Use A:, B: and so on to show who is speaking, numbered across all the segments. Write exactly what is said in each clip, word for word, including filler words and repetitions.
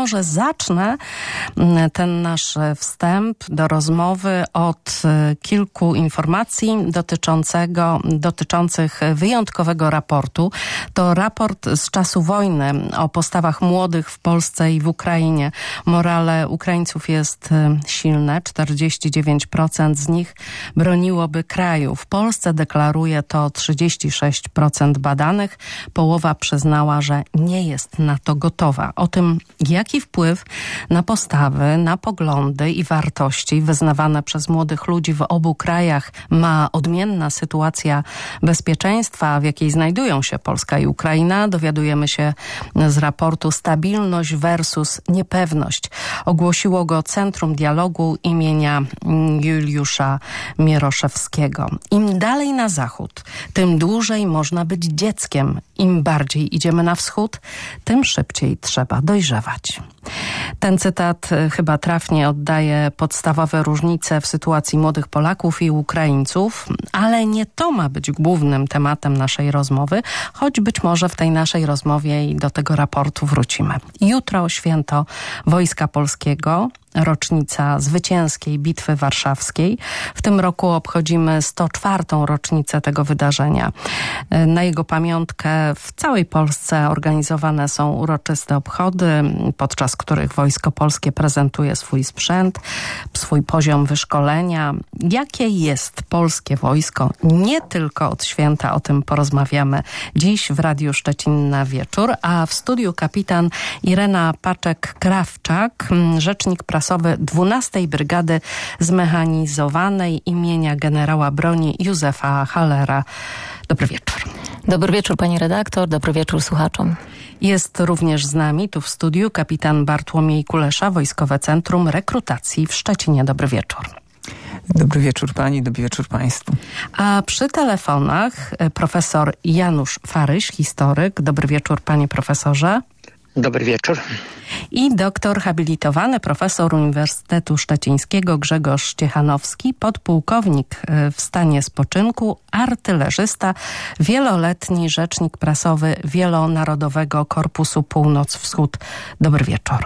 A: może zacznę ten nasz wstęp do rozmowy od kilku informacji dotyczącego, dotyczących wyjątkowego raportu. To raport z czasu wojny o postawach młodych w Polsce i w Ukrainie. Morale Ukraińców jest silne. czterdzieści dziewięć procent z nich broniłoby kraju. W Polsce deklaruje to trzydzieści sześć procent badanych. Połowa przyznała, że nie jest na to gotowa. O tym, jaki wpływ na postawy, na poglądy i wartości wyznawane przez młodych ludzi w obu krajach ma odmienna sytuacja bezpieczeństwa, w jakiej znajdują się Polska i Ukraina, dowiadujemy się z raportu Stabilność versus niepewność. Ogłosiło go Centrum Dialogu imienia Juliusza Mieroszewskiego. Im dalej na zachód, tym dłużej można być dzieckiem. Im bardziej idziemy na wschód, tym szybciej trzeba dojrzewać. Ten cytat chyba trafnie oddaje podstawowe różnice w sytuacji młodych Polaków i Ukraińców, ale nie to ma być głównym tematem naszej rozmowy, choć być może w tej naszej rozmowie i do tego raportu wrócimy. Jutro święto Wojska Polskiego, rocznica zwycięskiej Bitwy Warszawskiej. W tym roku obchodzimy sto czwartą rocznicę tego wydarzenia. Na jego pamiątkę w całej Polsce organizowane są uroczyste obchody, podczas których Wojsko Polskie prezentuje swój sprzęt, swój poziom wyszkolenia. Jakie jest polskie wojsko? Nie tylko od święta, o tym porozmawiamy dziś w Radiu Szczecin na wieczór, a w studiu kapitan Irena Paczek-Krawczak, rzecznik prasowy dwunastej Brygady Zmechanizowanej imienia generała broni Józefa Hallera. Dobry wieczór.
B: Dobry wieczór pani redaktor, dobry wieczór słuchaczom.
A: Jest również z nami tu w studiu kapitan Bartłomiej Kulesza, Wojskowe Centrum Rekrutacji w Szczecinie. Dobry wieczór.
C: Dobry wieczór pani, dobry wieczór państwu.
A: A przy telefonach profesor Janusz Faryś, historyk. Dobry wieczór panie profesorze.
D: Dobry wieczór.
A: I doktor habilitowany, profesor Uniwersytetu Szczecińskiego Grzegorz Ciechanowski, podpułkownik w stanie spoczynku, artylerzysta, wieloletni rzecznik prasowy Wielonarodowego Korpusu Północ-Wschód. Dobry wieczór.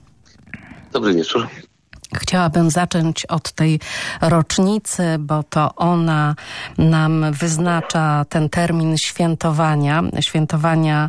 D: Dobry wieczór.
A: Chciałabym zacząć od tej rocznicy, bo to ona nam wyznacza ten termin świętowania, świętowania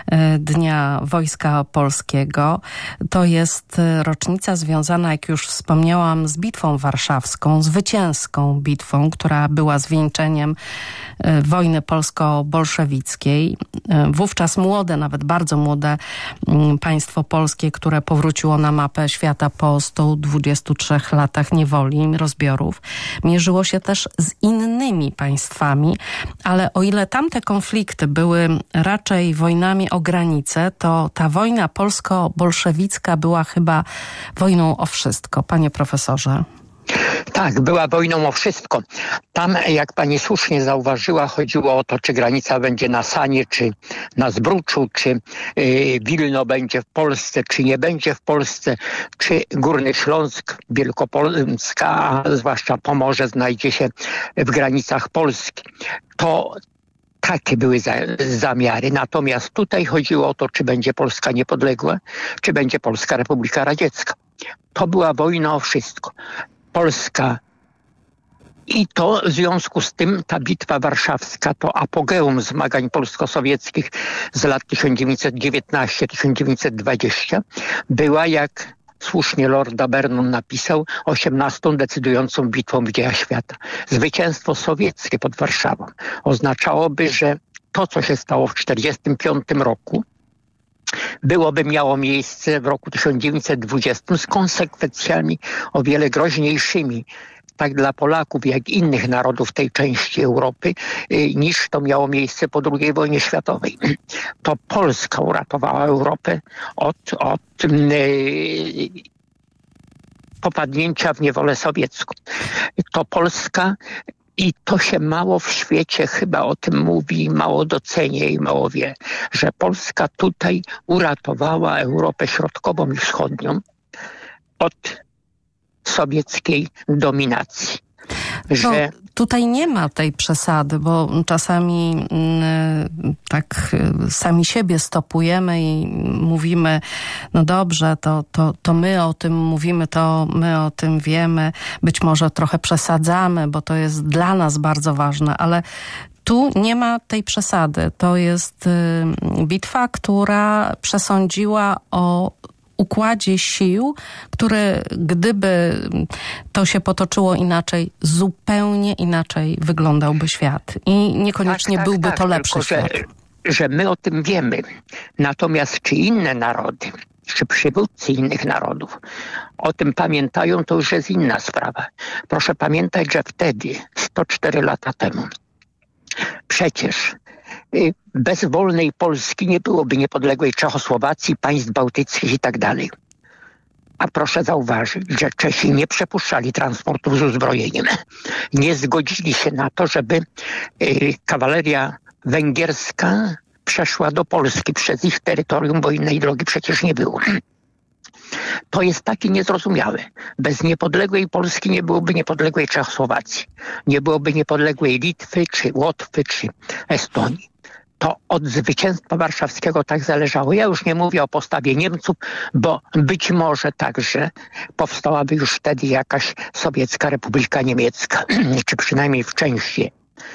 A: Dnia Wojska Polskiego. To jest rocznica związana, jak już wspomniałam, z Bitwą Warszawską, zwycięską bitwą, która była zwieńczeniem wojny polsko-bolszewickiej. Wówczas młode, nawet bardzo młode państwo polskie, które powróciło na mapę świata po stu dwudziestu trzech latach niewoli, rozbiorów, mierzyło się też z innymi państwami, ale o ile tamte konflikty były raczej wojnami o granice, to ta wojna polsko-bolszewicka była chyba wojną o wszystko. Panie profesorze.
D: Tak, była wojną o wszystko. Tam, jak pani słusznie zauważyła, chodziło o to, czy granica będzie na Sanie, czy na Zbruczu, czy yy, Wilno będzie w Polsce, czy nie będzie w Polsce, czy Górny Śląsk, Wielkopolska, a zwłaszcza Pomorze znajdzie się w granicach Polski. To takie były za, zamiary. Natomiast tutaj chodziło o to, czy będzie Polska niepodległa, czy będzie Polska Republika Radziecka. To była wojna o wszystko. Polska. I to w związku z tym ta bitwa warszawska to apogeum zmagań polsko-sowieckich z lat tysiąc dziewięćset dziewiętnasty do tysiąc dziewięćset dwudziestego była, jak słusznie Lord Vernon napisał, osiemnastą decydującą bitwą w dziejach świata. Zwycięstwo sowieckie pod Warszawą oznaczałoby, że to, co się stało w tysiąc dziewięćset czterdziestym piątym roku, byłoby miało miejsce w roku tysiąc dziewięćset dwudziestym z konsekwencjami o wiele groźniejszymi, tak dla Polaków, jak i innych narodów tej części Europy, niż to miało miejsce po drugiej wojnie światowej. To Polska uratowała Europę od, od yy, popadnięcia w niewolę sowiecką. To Polska. I to się mało w świecie chyba o tym mówi, mało docenia i mało wie, że Polska tutaj uratowała Europę Środkową i Wschodnią od sowieckiej dominacji. Że
A: tutaj nie ma tej przesady, bo czasami y, tak y, sami siebie stopujemy i mówimy, no dobrze, to, to, to my o tym mówimy, to my o tym wiemy, być może trochę przesadzamy, bo to jest dla nas bardzo ważne, ale tu nie ma tej przesady. To jest y, bitwa, która przesądziła o układzie sił, który gdyby to się potoczyło inaczej, zupełnie inaczej wyglądałby świat. I niekoniecznie tak, tak, byłby tak, to lepszy tylko, świat.
D: Że, że my o tym wiemy. Natomiast czy inne narody, czy przywódcy innych narodów o tym pamiętają, to już jest inna sprawa. Proszę pamiętać, że wtedy, sto cztery lata temu, przecież bez wolnej Polski nie byłoby niepodległej Czechosłowacji, państw bałtyckich i tak dalej. A proszę zauważyć, że Czesi nie przepuszczali transportów z uzbrojeniem. Nie zgodzili się na to, żeby y, kawaleria węgierska przeszła do Polski przez ich terytorium, bo innej drogi przecież nie było. To jest takie niezrozumiałe. Bez niepodległej Polski nie byłoby niepodległej Czechosłowacji. Nie byłoby niepodległej Litwy, czy Łotwy, czy Estonii. To od zwycięstwa warszawskiego tak zależało. Ja już nie mówię o postawie Niemców, bo być może także powstałaby już wtedy jakaś sowiecka Republika Niemiecka, czy przynajmniej w części.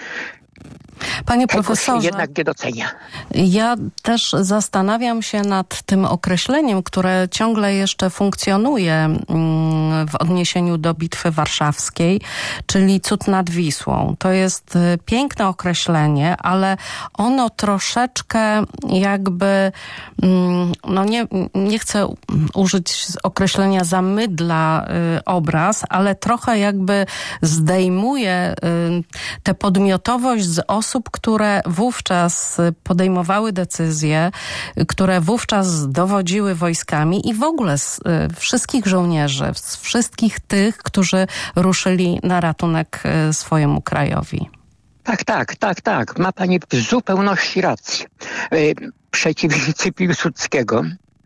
A: Panie profesorze,
D: jednak nie docenia.
A: Ja też zastanawiam się nad tym określeniem, które ciągle jeszcze funkcjonuje w odniesieniu do Bitwy Warszawskiej, czyli cud nad Wisłą. To jest piękne określenie, ale ono troszeczkę jakby, no nie, nie chcę użyć określenia zamydla obraz, ale trochę jakby zdejmuje tę podmiotowość z osób, które wówczas podejmowały decyzje, które wówczas dowodziły wojskami i w ogóle z wszystkich żołnierzy, z wszystkich tych, którzy ruszyli na ratunek swojemu krajowi.
D: Tak, tak, tak, tak. Ma pani w zupełności rację. Przeciwnicy Piłsudskiego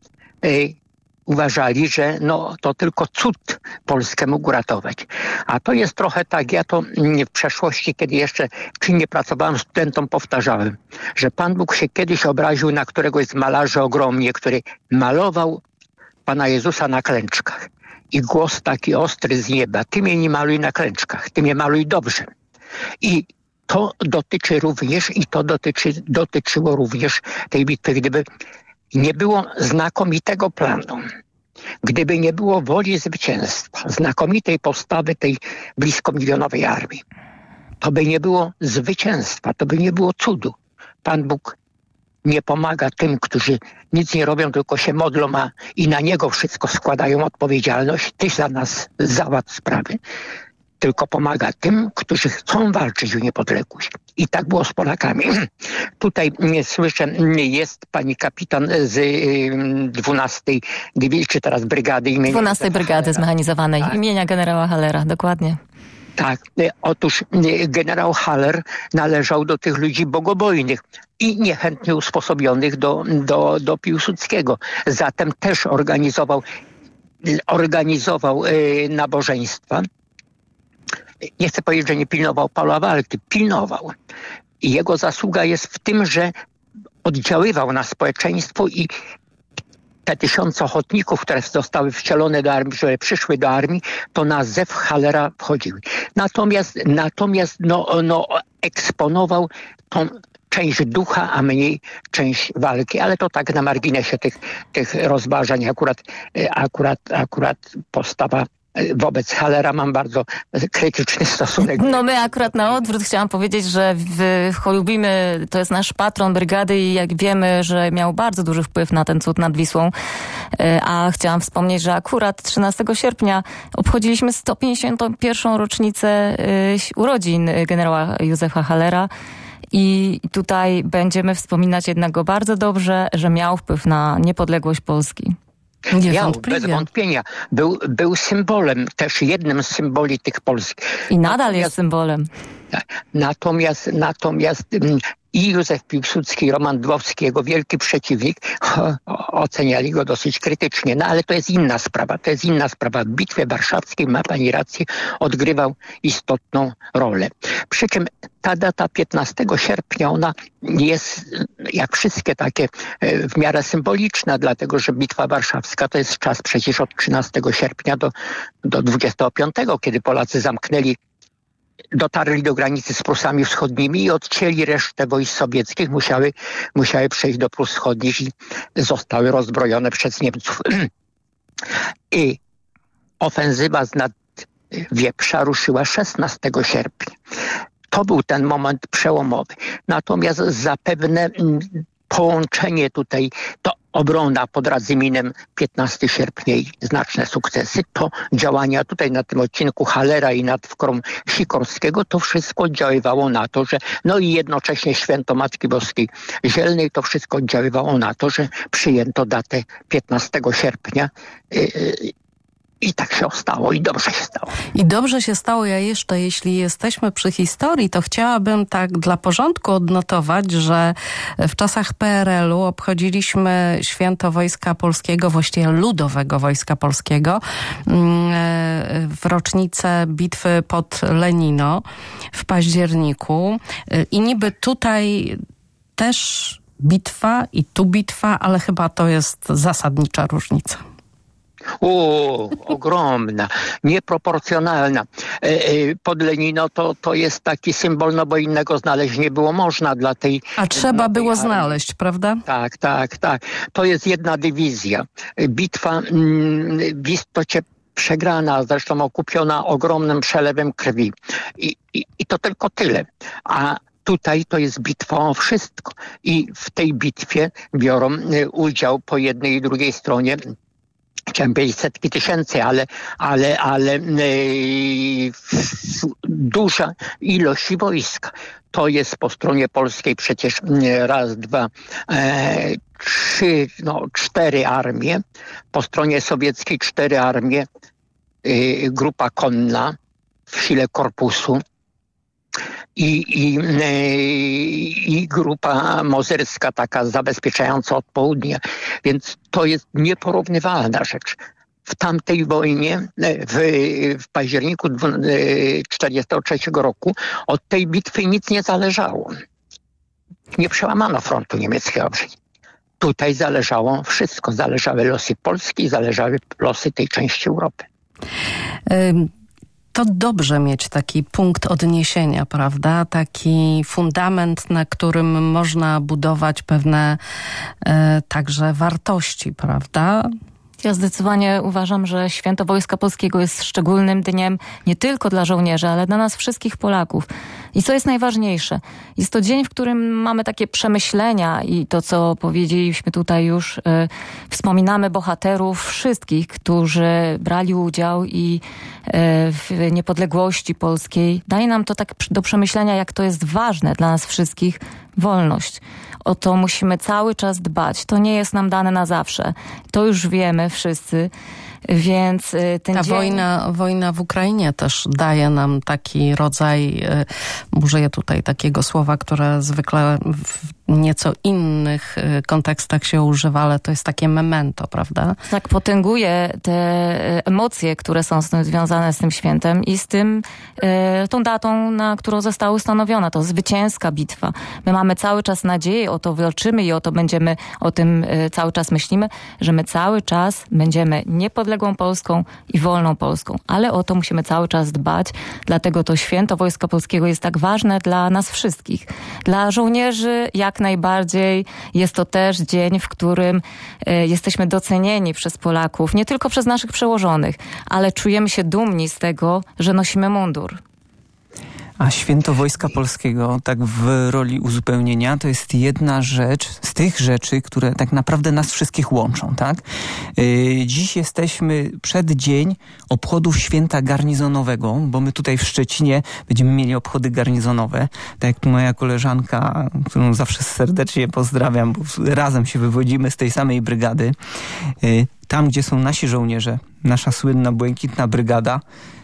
D: uważali, że no, to tylko cud Polskę mógł ratować. A to jest trochę tak, ja to w przeszłości, kiedy jeszcze czynnie pracowałem, studentom powtarzałem, że Pan Bóg się kiedyś obraził na któregoś z malarzy ogromnie, który malował Pana Jezusa na klęczkach. I głos taki ostry z nieba, ty mnie nie maluj na klęczkach, ty mnie maluj dobrze. I to dotyczy również, i to dotyczy, dotyczyło również tej bitwy, gdyby nie było znakomitego planu, gdyby nie było woli zwycięstwa, znakomitej postawy tej blisko milionowej armii, to by nie było zwycięstwa, to by nie było cudu. Pan Bóg nie pomaga tym, którzy nic nie robią, tylko się modlą, a i na Niego wszystko składają odpowiedzialność. Tyś za nas załatw sprawy. Tylko pomaga tym, którzy chcą walczyć o niepodległość. I tak było z Polakami. Tutaj nie słyszę, jest pani kapitan z dwunastej Dywizji, czy teraz brygady imienia...
B: dwunastej Brygady Zmechanizowanej, tak. Imienia generała Hallera, dokładnie.
D: Tak, otóż generał Haller należał do tych ludzi bogobojnych i niechętnie usposobionych do, do, do Piłsudskiego. Zatem też organizował, organizował nabożeństwa. Nie chcę powiedzieć, że nie pilnował pola walki. Pilnował. I jego zasługa jest w tym, że oddziaływał na społeczeństwo i te tysiące ochotników, które zostały wcielone do armii, które przyszły do armii, to na zew Hallera wchodziły. Natomiast, natomiast no, no, eksponował tą część ducha, a mniej część walki. Ale to tak na marginesie tych, tych rozważań. Akurat, akurat, akurat postawa wobec Hallera mam bardzo krytyczny stosunek.
B: No my akurat na odwrót chciałam powiedzieć, że w, lubimy, to jest nasz patron brygady i jak wiemy, że miał bardzo duży wpływ na ten cud nad Wisłą, a chciałam wspomnieć, że akurat trzynastego sierpnia obchodziliśmy sto pięćdziesiątą pierwszą rocznicę urodzin generała Józefa Hallera. I tutaj będziemy wspominać jednak go bardzo dobrze, że miał wpływ na niepodległość Polski.
D: Miał, bez wątpienia. Był, był symbolem, też jednym z symboli tych Polski.
B: I nadal natomiast, jest symbolem.
D: Natomiast, natomiast i Józef Piłsudski, i Roman Dmowski, jego wielki przeciwnik, o, oceniali go dosyć krytycznie. No ale to jest inna sprawa. To jest inna sprawa. W Bitwie Warszawskiej, ma pani rację, odgrywał istotną rolę. Przy czym ta data piętnastego sierpnia, ona jest jak wszystkie takie w miarę symboliczna, dlatego że Bitwa Warszawska to jest czas przecież od trzynastego sierpnia do, do dwudziestego piątego, kiedy Polacy zamknęli, dotarli do granicy z Prusami Wschodnimi i odcięli resztę wojsk sowieckich, musiały, musiały przejść do Prus Wschodnich i zostały rozbrojone przez Niemców. I ofensywa z Nadwieprza ruszyła szesnastego sierpnia. To był ten moment przełomowy. Natomiast zapewne połączenie tutaj, to obrona pod Radzyminem, piętnastego sierpnia i znaczne sukcesy, to działania tutaj na tym odcinku Halera i nad Wkrą Sikorskiego, to wszystko oddziaływało na to, że no i jednocześnie święto Matki Boskiej Zielnej, to wszystko oddziaływało na to, że przyjęto datę piętnastego sierpnia. Yy, I tak się stało i dobrze się stało.
A: I dobrze się stało. Ja jeszcze, jeśli jesteśmy przy historii, to chciałabym tak dla porządku odnotować, że w czasach P R L u obchodziliśmy święto Wojska Polskiego, właściwie Ludowego Wojska Polskiego w rocznicę bitwy pod Lenino w październiku. I niby tutaj też bitwa i tu bitwa, ale chyba to jest zasadnicza różnica.
D: O, ogromna, nieproporcjonalna. Pod Lenino to, to jest taki symbol, no bo innego znaleźć nie było można dla tej...
A: A trzeba
D: tej
A: było
D: armii.
A: znaleźć, prawda?
D: Tak, tak, tak. To jest jedna dywizja. Bitwa w istocie przegrana, zresztą okupiona ogromnym przelewem krwi. I, i, i to tylko tyle. A tutaj to jest bitwa o wszystko. I w tej bitwie biorą udział po jednej i drugiej stronie, chciałem powiedzieć setki tysięcy, ale, ale, ale yy, duża ilość wojska. To jest po stronie polskiej przecież raz, dwa, e, trzy, no cztery armie. Po stronie sowieckiej cztery armie. Yy, grupa konna w sile korpusu. I, i, i grupa mozyrska taka zabezpieczająca od południa. Więc to jest nieporównywalna rzecz. W tamtej wojnie, w, w październiku tysiąc dziewięćset czterdziestego trzeciego roku, od tej bitwy nic nie zależało. Nie przełamano frontu niemieckiego. Tutaj zależało wszystko. Zależały losy Polski, zależały losy tej części Europy.
A: Um. To dobrze mieć taki punkt odniesienia, prawda? Taki fundament, na którym można budować pewne e, także wartości, prawda?
B: Ja zdecydowanie uważam, że Święto Wojska Polskiego jest szczególnym dniem nie tylko dla żołnierzy, ale dla nas wszystkich Polaków. I co jest najważniejsze? Jest to dzień, w którym mamy takie przemyślenia i to, co powiedzieliśmy tutaj już, y, wspominamy bohaterów wszystkich, którzy brali udział i y, w niepodległości polskiej. Daje nam to tak do przemyślenia, jak to jest ważne dla nas wszystkich, wolność. O to musimy cały czas dbać. To nie jest nam dane na zawsze. To już wiemy wszyscy. Więc ten
A: Ta
B: dzień...
A: wojna, wojna w Ukrainie też daje nam taki rodzaj, użyję tutaj takiego słowa, które zwykle w nieco innych kontekstach się używa, ale to jest takie memento, prawda?
B: Tak, potęguje te emocje, które są z tym związane z tym świętem i z tym, tą datą, na którą została ustanowiona. To zwycięska bitwa. My mamy cały czas nadzieję, o to walczymy i o to będziemy, o tym cały czas myślimy, że my cały czas będziemy niepodległą Polską i wolną Polską. Ale o to musimy cały czas dbać. Dlatego to Święto Wojska Polskiego jest tak ważne dla nas wszystkich. Dla żołnierzy jak najbardziej jest to też dzień, w którym y, jesteśmy docenieni przez Polaków. Nie tylko przez naszych przełożonych, ale czujemy się dumni z tego, że nosimy mundur.
C: A Święto Wojska Polskiego, tak w roli uzupełnienia, to jest jedna rzecz z tych rzeczy, które tak naprawdę nas wszystkich łączą, tak? Yy, dziś jesteśmy przed dzień obchodów święta garnizonowego, bo my tutaj w Szczecinie będziemy mieli obchody garnizonowe. Tak jak tu moja koleżanka, którą zawsze serdecznie pozdrawiam, bo razem się wywodzimy z tej samej brygady. Yy, tam, gdzie są nasi żołnierze, nasza słynna Błękitna Brygada,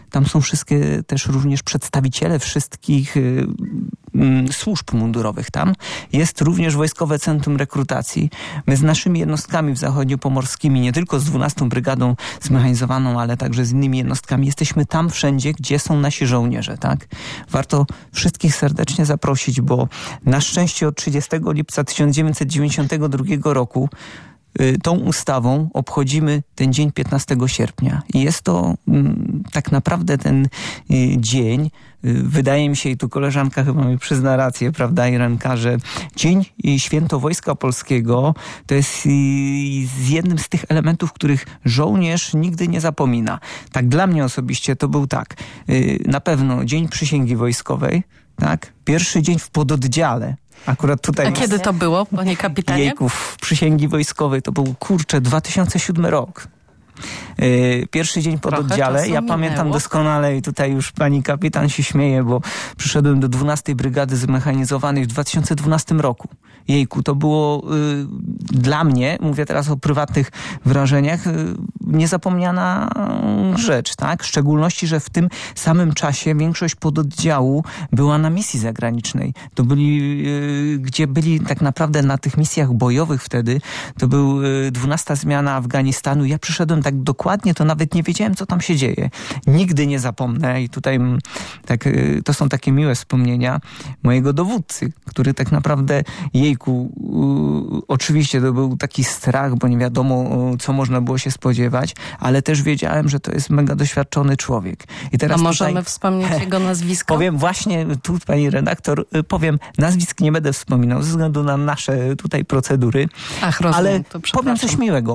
C: Tam są wszystkie też również przedstawiciele wszystkich y, y, służb mundurowych. Tam jest również Wojskowe Centrum Rekrutacji. My z naszymi jednostkami w zachodniopomorskimi, nie tylko z dwunastą Brygadą Zmechanizowaną, ale także z innymi jednostkami, jesteśmy tam wszędzie, gdzie są nasi żołnierze, tak? Warto wszystkich serdecznie zaprosić, bo na szczęście od trzydziestego lipca tysiąc dziewięćset dziewięćdziesiątego drugiego roku tą ustawą obchodzimy ten dzień piętnastego sierpnia. I jest to mm, tak naprawdę ten y, dzień, y, wydaje mi się, i tu koleżanka chyba mi przyzna rację, prawda, Irenka, że Dzień i Święto Wojska Polskiego to jest y, z jednym z tych elementów, których żołnierz nigdy nie zapomina. Tak dla mnie osobiście to był tak, y, na pewno Dzień Przysięgi Wojskowej, tak, pierwszy dzień w pododdziale. Akurat tutaj.
A: A kiedy to było, panie kapitanie?
C: Jejków, przysięgi wojskowej to był, kurczę, dwa tysiące siódmy rok. Yy, pierwszy dzień pod oddziale. Ja minęło. Pamiętam doskonale i tutaj już pani kapitan się śmieje, bo przyszedłem do dwunastej Brygady Zmechanizowanej w dwa tysiące dwunastym roku. Jejku, to było yy, dla mnie, mówię teraz o prywatnych wrażeniach, yy, niezapomniana rzecz, tak? W szczególności, że w tym samym czasie większość pododdziału była na misji zagranicznej. To byli, yy, gdzie byli tak naprawdę na tych misjach bojowych wtedy, to był yy, dwunasta zmiana Afganistanu. Ja przyszedłem tak dokładnie, to nawet nie wiedziałem, co tam się dzieje. Nigdy nie zapomnę i tutaj tak, yy, to są takie miłe wspomnienia mojego dowódcy, który tak naprawdę, jejku, yy, oczywiście to był taki strach, bo nie wiadomo, yy, co można było się spodziewać, ale też wiedziałem, że to jest mega doświadczony człowiek. I teraz
A: A możemy
C: tutaj,
A: wspomnieć jego nazwisko?
C: Powiem właśnie, tu pani redaktor, powiem, nazwisk nie będę wspominał ze względu na nasze tutaj procedury.
A: Ach, rozumiem,
C: ale
A: to
C: powiem coś miłego.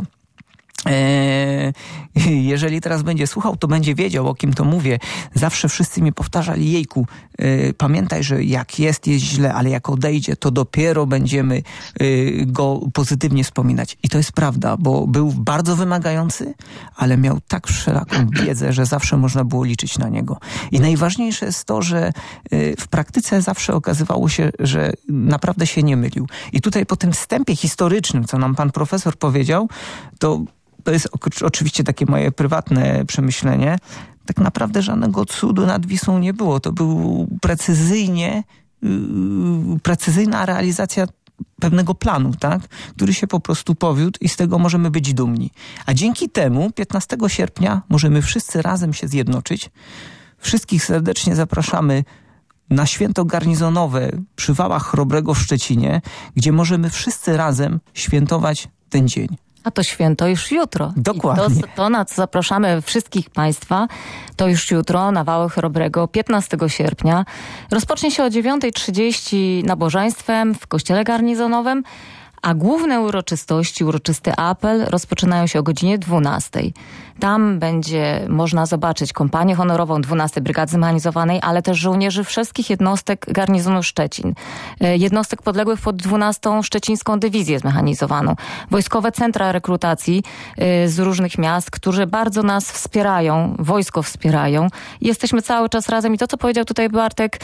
C: Jeżeli teraz będzie słuchał, to będzie wiedział, o kim to mówię. Zawsze wszyscy mi powtarzali, jejku, pamiętaj, że jak jest, jest źle, ale jak odejdzie, to dopiero będziemy go pozytywnie wspominać. I to jest prawda, bo był bardzo wymagający, ale miał tak wszelaką wiedzę, że zawsze można było liczyć na niego. I najważniejsze jest to, że w praktyce zawsze okazywało się, że naprawdę się nie mylił. I tutaj po tym wstępie historycznym, co nam pan profesor powiedział, to To jest oczywiście takie moje prywatne przemyślenie. Tak naprawdę żadnego cudu nad Wisłą nie było. To był precyzyjnie, yy, precyzyjna realizacja pewnego planu, tak? Który się po prostu powiódł i z tego możemy być dumni. A dzięki temu piętnastego sierpnia możemy wszyscy razem się zjednoczyć. Wszystkich serdecznie zapraszamy na święto garnizonowe przy Wałach Chrobrego w Szczecinie, gdzie możemy wszyscy razem świętować ten dzień.
B: A to święto już jutro.
C: Dokładnie.
B: I to, to, na co zapraszamy wszystkich państwa, to już jutro na Wały Chrobrego, piętnastego sierpnia. Rozpocznie się o dziewiąta trzydzieści nabożeństwem w kościele garnizonowym, a główne uroczystości, uroczysty apel rozpoczynają się o godzinie dwunastej. Tam będzie można zobaczyć kompanię honorową dwunastej Brygady Zmechanizowanej, ale też żołnierzy wszystkich jednostek garnizonu Szczecin. Jednostek podległych pod dwunastą Szczecińską Dywizję Zmechanizowaną. Wojskowe centra rekrutacji z różnych miast, którzy bardzo nas wspierają, wojsko wspierają. Jesteśmy cały czas razem i to, co powiedział tutaj Bartek,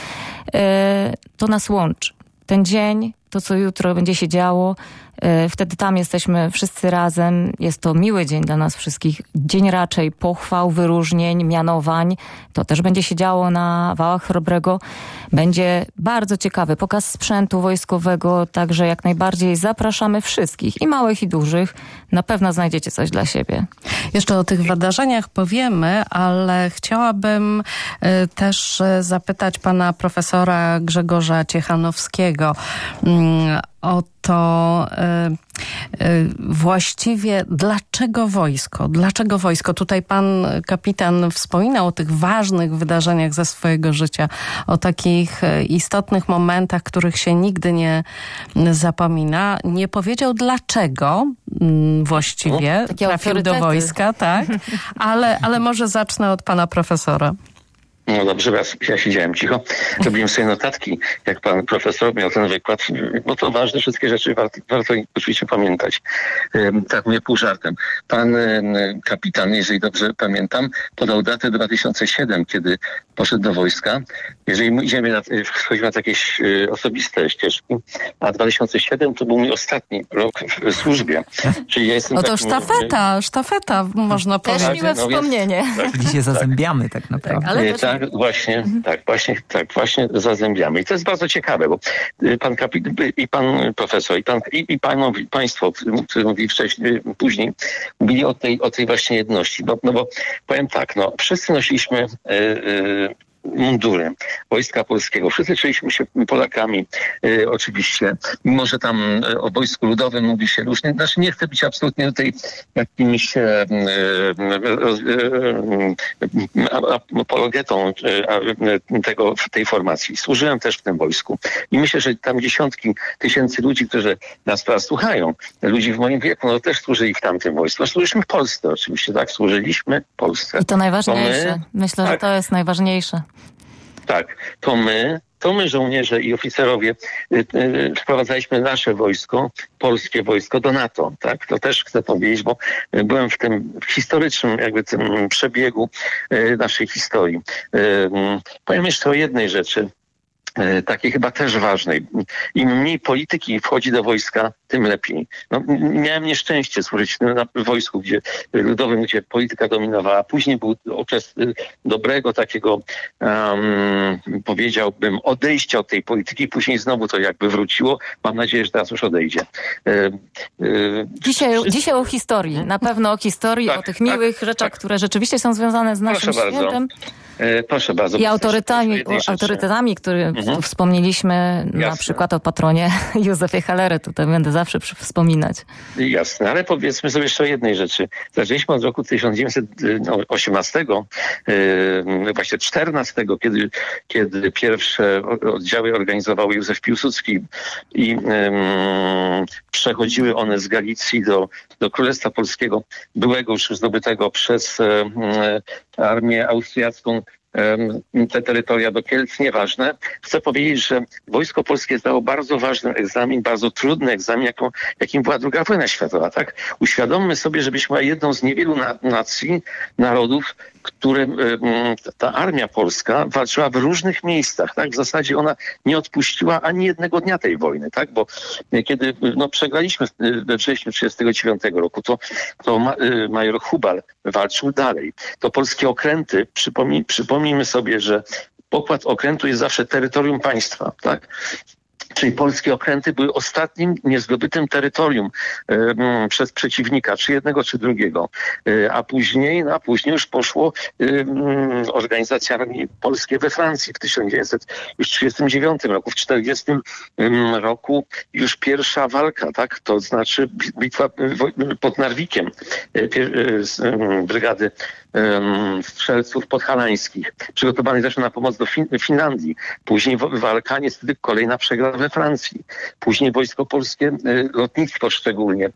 B: to nas łączy. Ten dzień, to co jutro będzie się działo, wtedy tam jesteśmy wszyscy razem. Jest to miły dzień dla nas wszystkich. Dzień raczej pochwał, wyróżnień, mianowań. To też będzie się działo na Wałach Chrobrego. Będzie bardzo ciekawy pokaz sprzętu wojskowego, także jak najbardziej zapraszamy wszystkich, i małych, i dużych. Na pewno znajdziecie coś dla siebie.
A: Jeszcze o tych wydarzeniach powiemy, ale chciałabym y, też zapytać pana profesora Grzegorza Ciechanowskiego y, o to y, y, właściwie dlaczego wojsko? Dlaczego wojsko? Tutaj pan kapitan wspominał o tych ważnych wydarzeniach ze swojego życia, o takich istotnych momentach, których się nigdy nie zapomina. Nie powiedział dlaczego mm, właściwie
B: o,
A: trafił do wojska, tak? Ale, ale może zacznę od pana profesora.
E: No dobrze, ja, ja siedziałem cicho, robiłem sobie notatki, jak pan profesor miał ten wykład, bo to ważne, wszystkie rzeczy warto, warto oczywiście pamiętać. Tak mówię pół żartem. Pan kapitan, jeżeli dobrze pamiętam, podał datę dwa tysiące siódmy, kiedy poszedł do wojska. Jeżeli idziemy na, wchodzimy na jakieś osobiste ścieżki, a dwa tysiące siódmy to był mój ostatni rok w służbie. Czyli ja jestem
A: no to
E: takim,
A: sztafeta, sztafeta można powiedzieć.
B: Też miłe
E: no
B: wspomnienie.
E: Więc,
C: Czyli się zazębiamy tak, tak naprawdę.
B: Tak, ale też...
E: tak, właśnie, mhm. tak, właśnie, tak, właśnie zazębiamy. I to jest bardzo ciekawe, bo pan kapitan, i pan profesor, i, pan, i, i panowie, państwo, którzy mówili wcześniej, później, mówili o tej, o tej właśnie jedności. Bo, no bo powiem tak, no, wszyscy nosiliśmy yy, yy, mundury Wojska Polskiego. Wszyscy czuliśmy się Polakami, e, oczywiście. Mimo, że tam e, o Wojsku Ludowym mówi się różnie. Znaczy nie chcę być absolutnie tutaj jakimś e, e, e, apologetą e, tego, tej formacji. Służyłem też w tym wojsku. I myślę, że tam dziesiątki tysięcy ludzi, którzy nas teraz słuchają, ludzi w moim wieku, no też służyli w tamtym wojsku. Służyliśmy w Polsce oczywiście, tak? Służyliśmy Polsce.
B: I to najważniejsze.
E: To my,
B: myślę,
E: tak,
B: że to jest najważniejsze.
E: Tak, to my, to my żołnierze i oficerowie y, y, wprowadzaliśmy nasze wojsko, polskie wojsko do NATO, tak? To też chcę powiedzieć, bo byłem w tym historycznym jakby tym przebiegu y, naszej historii. Y, y, powiem jeszcze o jednej rzeczy, y, takiej chyba też ważnej. Im mniej polityki wchodzi do wojska, tym lepiej. No, miałem nieszczęście służyć w wojsku, gdzie ludowym, gdzie polityka dominowała. Później był okres dobrego takiego, um, powiedziałbym, odejścia od tej polityki. Później znowu to jakby wróciło. Mam nadzieję, że teraz już odejdzie. E, e,
B: dzisiaj, wszyscy... dzisiaj o historii. Na pewno o historii, tak, o tych miłych tak, rzeczach, tak. które rzeczywiście są związane z naszym
E: Proszę
B: świętem.
E: Bardzo. Proszę bardzo.
B: I autorytetami, autorytetami, które mhm. wspomnieliśmy, Jasne. na przykład o patronie Józefie Hallery. Tutaj będę zawsze wspominać.
E: Jasne, ale powiedzmy sobie jeszcze o jednej rzeczy. Zaczęliśmy od roku tysiąc dziewięćset osiemnastego, yy, właśnie czternastego, kiedy, kiedy pierwsze oddziały organizował Józef Piłsudski i yy, przechodziły one z Galicji do, do Królestwa Polskiego, byłego już zdobytego przez yy, armię austriacką, te terytoria do Kielc, nieważne. Chcę powiedzieć, że Wojsko Polskie zdało bardzo ważny egzamin, bardzo trudny egzamin, jaką, jakim była druga wojna światowa, tak? Uświadommy sobie, że byliśmy jedną z niewielu na, nacji, narodów, które ta armia polska walczyła w różnych miejscach, tak? W zasadzie ona nie odpuściła ani jednego dnia tej wojny, tak? Bo kiedy no, przegraliśmy we wrześniu tysiąc dziewięćset trzydziestego dziewiątego roku, to, to major Hubal walczył dalej. To polskie okręty, przypomnij, przypomnijmy sobie, że pokład okrętu jest zawsze terytorium państwa, tak? Czyli polskie okręty były ostatnim niezdobytym terytorium y, przez przeciwnika, czy jednego, czy drugiego. Y, a później, no, a później już poszło y, y, organizacja armii polskiej we Francji w tysiąc dziewięćset trzydziestym dziewiątym roku. W czterdziestym roku już pierwsza walka, tak? To znaczy bitwa pod Narwikiem y, y, brygady y, strzelców podhalańskich. Przygotowany zresztą na pomoc do fin- Finlandii. Później walka, niestety kolejna przegrana we Francji. Później Wojsko Polskie, lotnictwo szczególnie,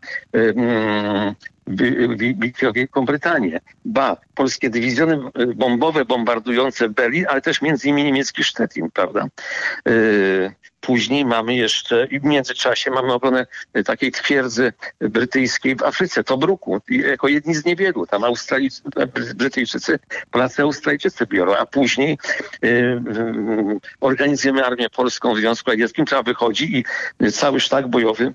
E: bitwy o Wielką Brytanię. Ba, polskie dywizjony bombowe bombardujące Berlin, ale też między innymi niemiecki Szczecin, prawda? Później mamy jeszcze, i w międzyczasie mamy obronę takiej twierdzy brytyjskiej w Afryce, Tobruku, jako jedni z niewielu. Tam Australijczycy, Brytyjczycy, Polacy, Australijczycy biorą, a później y, y, organizujemy armię polską w Związku Radzieckim, która wychodzi i cały sztab bojowy,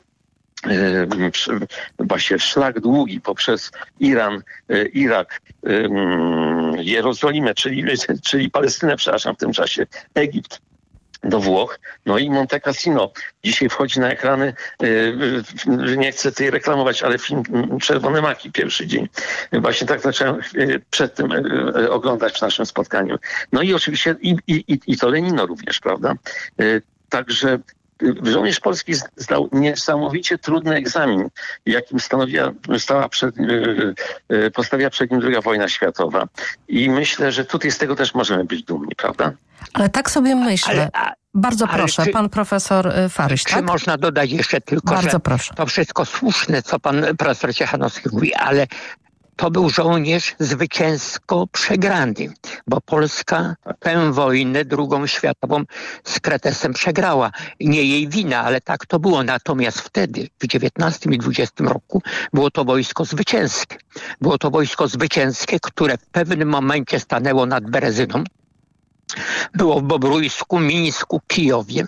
E: właśnie szlak długi poprzez Iran, Irak, Jerozolimę, czyli, czyli Palestynę, przepraszam, w tym czasie Egipt, do Włoch. No i Monte Cassino. Dzisiaj wchodzi na ekrany, yy, nie chcę tej reklamować, ale film Czerwone Maki, pierwszy dzień. Właśnie tak zacząłem yy, przed tym yy, oglądać w naszym spotkaniu. No i oczywiście i, i, i to Lenino również, prawda? Yy, także żołnierz polski zdał niesamowicie trudny egzamin, jakim stanowiła, stała przed, postawiła przed nim druga wojna światowa. I myślę, że tutaj z tego też możemy być dumni, prawda?
A: Ale tak sobie myślę. Ale, a, Bardzo proszę,
D: czy,
A: pan profesor Faryś,
D: czy
A: tak?
D: można dodać jeszcze tylko,
A: Bardzo
D: że
A: proszę.
D: To wszystko słuszne, co pan profesor Ciechanowski mówi, ale to był żołnierz zwycięsko przegrany, bo Polska tę wojnę, drugą światową, z Kretesem przegrała. Nie jej wina, ale tak to było. Natomiast wtedy, w dziewiętnastym i dwudziestym roku, było to wojsko zwycięskie. Było to wojsko zwycięskie, które w pewnym momencie stanęło nad Berezyną. Było w Bobrujsku, Mińsku, Kijowie.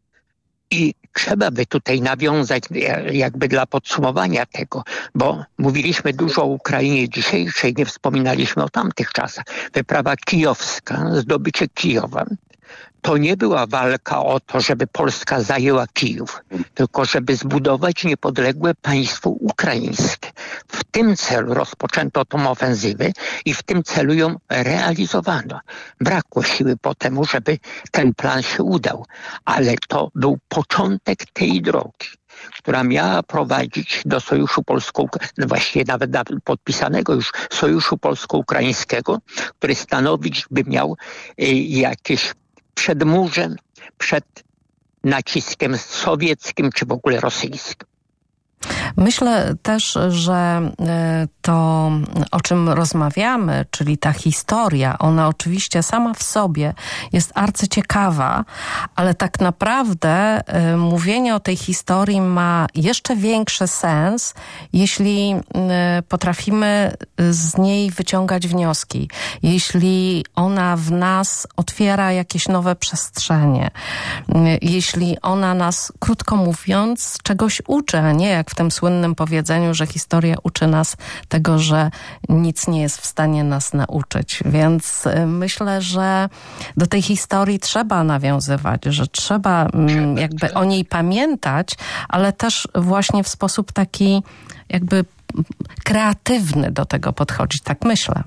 D: I trzeba by tutaj nawiązać jakby dla podsumowania tego, bo mówiliśmy dużo o Ukrainie dzisiejszej, nie wspominaliśmy o tamtych czasach. Wyprawa kijowska, zdobycie Kijowa, to nie była walka o to, żeby Polska zajęła Kijów, tylko żeby zbudować niepodległe państwo ukraińskie. W tym celu rozpoczęto tą ofensywę i w tym celu ją realizowano. Brakło siły po temu, żeby ten plan się udał, ale to był początek tej drogi, która miała prowadzić do Sojuszu Polsko, właściwie nawet podpisanego już Sojuszu Polsko-Ukraińskiego, który stanowić by miał jakieś przedmurze przed naciskiem sowieckim czy w ogóle rosyjskim.
A: Myślę też, że to, o czym rozmawiamy, czyli ta historia, ona oczywiście sama w sobie jest arcyciekawa, ale tak naprawdę mówienie o tej historii ma jeszcze większy sens, jeśli potrafimy z niej wyciągać wnioski, jeśli ona w nas otwiera jakieś nowe przestrzenie, jeśli ona nas, krótko mówiąc, czegoś uczy, a nie jak w tym słynnym powiedzeniu, że historia uczy nas tego, że nic nie jest w stanie nas nauczyć. Więc myślę, że do tej historii trzeba nawiązywać, że trzeba jakby o niej pamiętać, ale też właśnie w sposób taki jakby kreatywny do tego podchodzić. Tak myślę.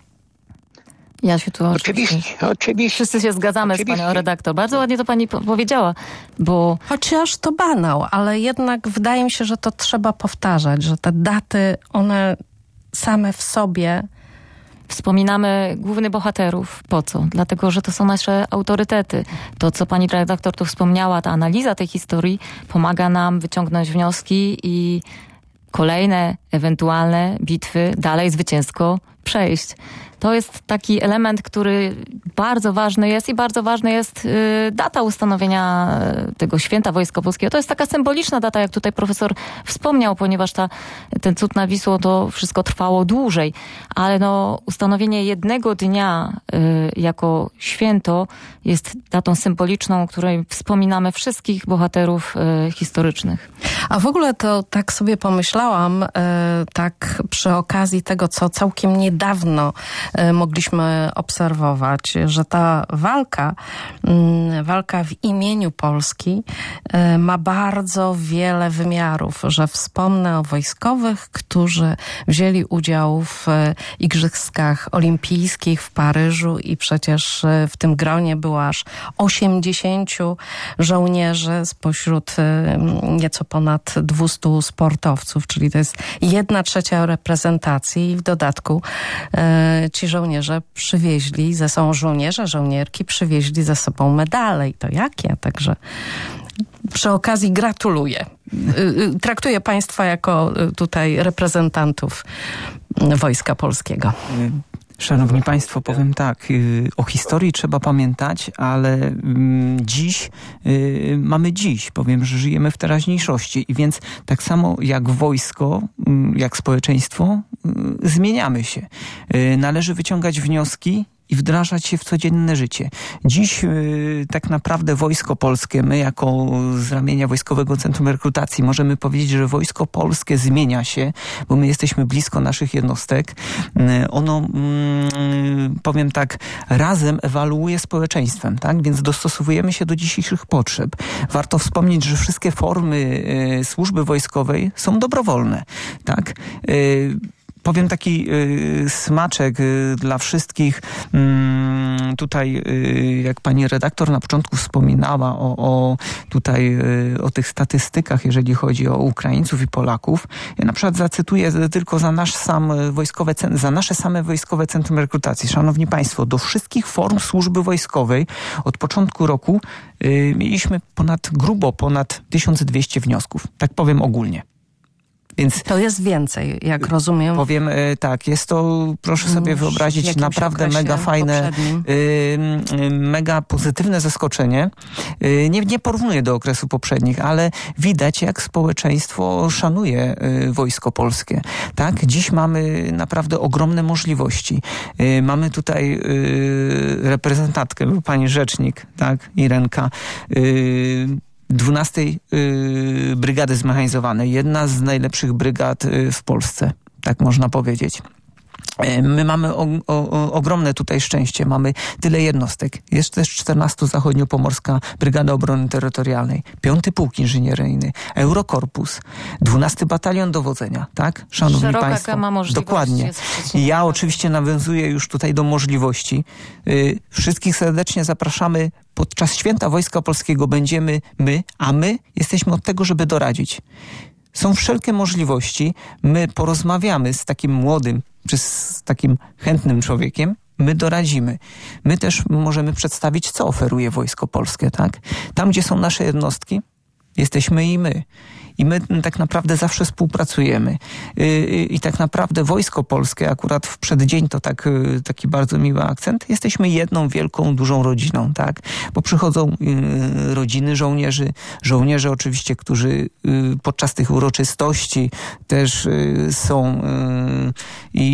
B: Ja się tu
D: oczywiście,
B: oczywiście,
D: oczywiście.
B: Wszyscy się zgadzamy oczywiście. z panią redaktor. Bardzo ładnie to pani po- powiedziała, bo...
A: Chociaż to banał, ale jednak wydaje mi się, że to trzeba powtarzać, że te daty, one same w sobie...
B: Wspominamy głównych bohaterów. Po co? Dlatego, że to są nasze autorytety. To, co pani redaktor tu wspomniała, ta analiza tej historii pomaga nam wyciągnąć wnioski i kolejne ewentualne bitwy dalej zwycięsko przejść. To jest taki element, który bardzo ważny jest i bardzo ważna jest y, data ustanowienia tego święta Wojska Polskiego. To jest taka symboliczna data, jak tutaj profesor wspomniał, ponieważ ta, ten cud nad Wisłą to wszystko trwało dłużej. Ale no, ustanowienie jednego dnia y, jako święto jest datą symboliczną, której wspominamy wszystkich bohaterów y, historycznych.
A: A w ogóle to tak sobie pomyślałam, y, tak przy okazji tego, co całkiem niedawno mogliśmy obserwować, że ta walka, walka w imieniu Polski ma bardzo wiele wymiarów, że wspomnę o wojskowych, którzy wzięli udział w Igrzyskach Olimpijskich w Paryżu i przecież w tym gronie było aż osiemdziesięciu żołnierzy spośród nieco ponad dwustu sportowców, czyli to jest jedna trzecia reprezentacji i w dodatku ci żołnierze przywieźli ze sobą, żołnierze, żołnierki przywieźli ze sobą medale i to jakie, także przy okazji gratuluję. Traktuję państwa jako tutaj reprezentantów Wojska Polskiego.
C: Szanowni Państwo, powiem tak, o historii trzeba pamiętać, ale dziś mamy dziś, powiem, że żyjemy w teraźniejszości i więc tak samo jak wojsko, jak społeczeństwo, zmieniamy się. Należy wyciągać wnioski i wdrażać się w codzienne życie. Dziś yy, tak naprawdę Wojsko Polskie, my jako z ramienia Wojskowego Centrum Rekrutacji możemy powiedzieć, że Wojsko Polskie zmienia się, bo my jesteśmy blisko naszych jednostek. Yy, ono, yy, powiem tak, razem ewaluuje społeczeństwem, tak? Więc dostosowujemy się do dzisiejszych potrzeb. Warto wspomnieć, że wszystkie formy yy, służby wojskowej są dobrowolne, tak? Yy, Powiem taki y, smaczek y, dla wszystkich. Y, tutaj, y, jak pani redaktor na początku wspominała o, o tutaj y, o tych statystykach, jeżeli chodzi o Ukraińców i Polaków. Ja na przykład zacytuję tylko za nasz sam wojskowe, za nasze same Wojskowe Centrum Rekrutacji. Szanowni Państwo, do wszystkich form służby wojskowej od początku roku y, mieliśmy ponad, grubo ponad tysiąc dwieście wniosków. Tak powiem ogólnie. Więc
A: to jest więcej, jak rozumiem.
C: Powiem tak, jest to, proszę sobie wyobrazić, naprawdę mega fajne, y, mega pozytywne zaskoczenie. Y, nie, nie porównuję do okresu poprzednich, ale widać, jak społeczeństwo szanuje y, Wojsko Polskie. Tak, dziś mamy naprawdę ogromne możliwości. Y, mamy tutaj y, reprezentantkę, pani rzecznik, tak, Irenka, y, dwunastej y, Brygady Zmechanizowanej. Jedna z najlepszych brygad y, w Polsce, tak można powiedzieć. My mamy o, o, ogromne tutaj szczęście. Mamy tyle jednostek. Jest też czternasta Zachodniopomorska Brygada Obrony Terytorialnej, piąty Pułk Inżynieryjny, Eurokorpus, dwunasty Batalion Dowodzenia. Tak? Szanowni
B: Szeroka
C: Państwo.
B: gama możliwości.
C: Dokładnie. Ja oczywiście nawiązuję już tutaj do możliwości. Yy, wszystkich serdecznie zapraszamy. Podczas Święta Wojska Polskiego będziemy my, a my jesteśmy od tego, żeby doradzić. Są wszelkie możliwości. My porozmawiamy z takim młodym, czy z takim chętnym człowiekiem, my doradzimy. My też możemy przedstawić, co oferuje Wojsko Polskie, tak? Tam, gdzie są nasze jednostki, jesteśmy i my. I my tak naprawdę zawsze współpracujemy. I tak naprawdę Wojsko Polskie, akurat w przeddzień to tak, taki bardzo miły akcent, jesteśmy jedną wielką, dużą rodziną, tak? Bo przychodzą rodziny żołnierzy, żołnierze oczywiście, którzy podczas tych uroczystości też są i,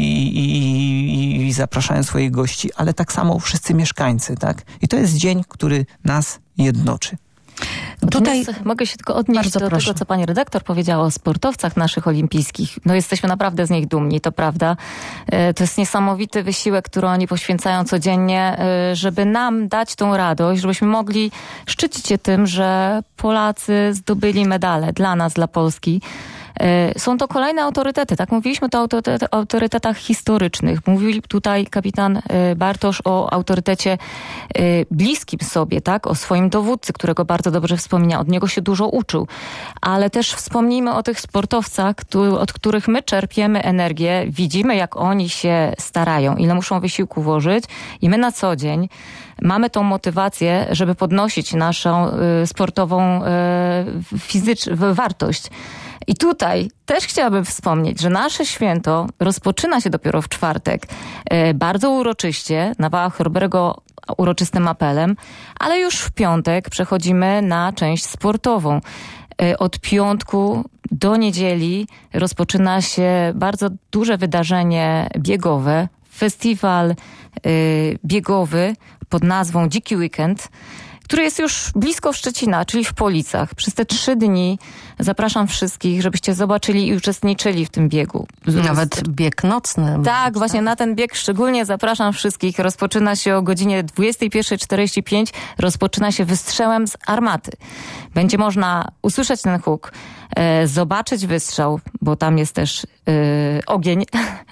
C: i, i zapraszają swoich gości, ale tak samo wszyscy mieszkańcy, tak? I to jest dzień, który nas jednoczy.
B: Tutaj mogę się tylko odnieść do
A: proszę.
B: tego, co pani redaktor powiedziała o sportowcach naszych olimpijskich. No jesteśmy naprawdę z nich dumni, to prawda. To jest niesamowity wysiłek, który oni poświęcają codziennie, żeby nam dać tą radość, żebyśmy mogli szczycić się tym, że Polacy zdobyli medale dla nas, dla Polski. Są to kolejne autorytety, tak? Mówiliśmy tu o autorytetach historycznych. Mówił tutaj kapitan Bartosz o autorytecie bliskim sobie, tak? O swoim dowódcy, którego bardzo dobrze wspomina. Od niego się dużo uczył. Ale też wspomnijmy o tych sportowcach, od których my czerpiemy energię. Widzimy, jak oni się starają, ile muszą wysiłku włożyć i my na co dzień mamy tą motywację, żeby podnosić naszą sportową fizyczną wartość. I tutaj też chciałabym wspomnieć, że nasze święto rozpoczyna się dopiero w czwartek. Bardzo uroczyście, na Wałach Chrobrego uroczystym apelem, ale już w piątek przechodzimy na część sportową. Od piątku do niedzieli rozpoczyna się bardzo duże wydarzenie biegowe, festiwal biegowy pod nazwą Dziki Weekend, który jest już blisko Szczecina, czyli w Policach. Przez te trzy dni zapraszam wszystkich, żebyście zobaczyli i uczestniczyli w tym biegu.
A: Nawet bieg nocny.
B: Tak, właśnie na ten bieg szczególnie zapraszam wszystkich. Rozpoczyna się o godzinie dwudziestej pierwszej czterdzieści pięć. Rozpoczyna się wystrzałem z armaty. Będzie można usłyszeć ten huk, e, zobaczyć wystrzał, bo tam jest też e, ogień.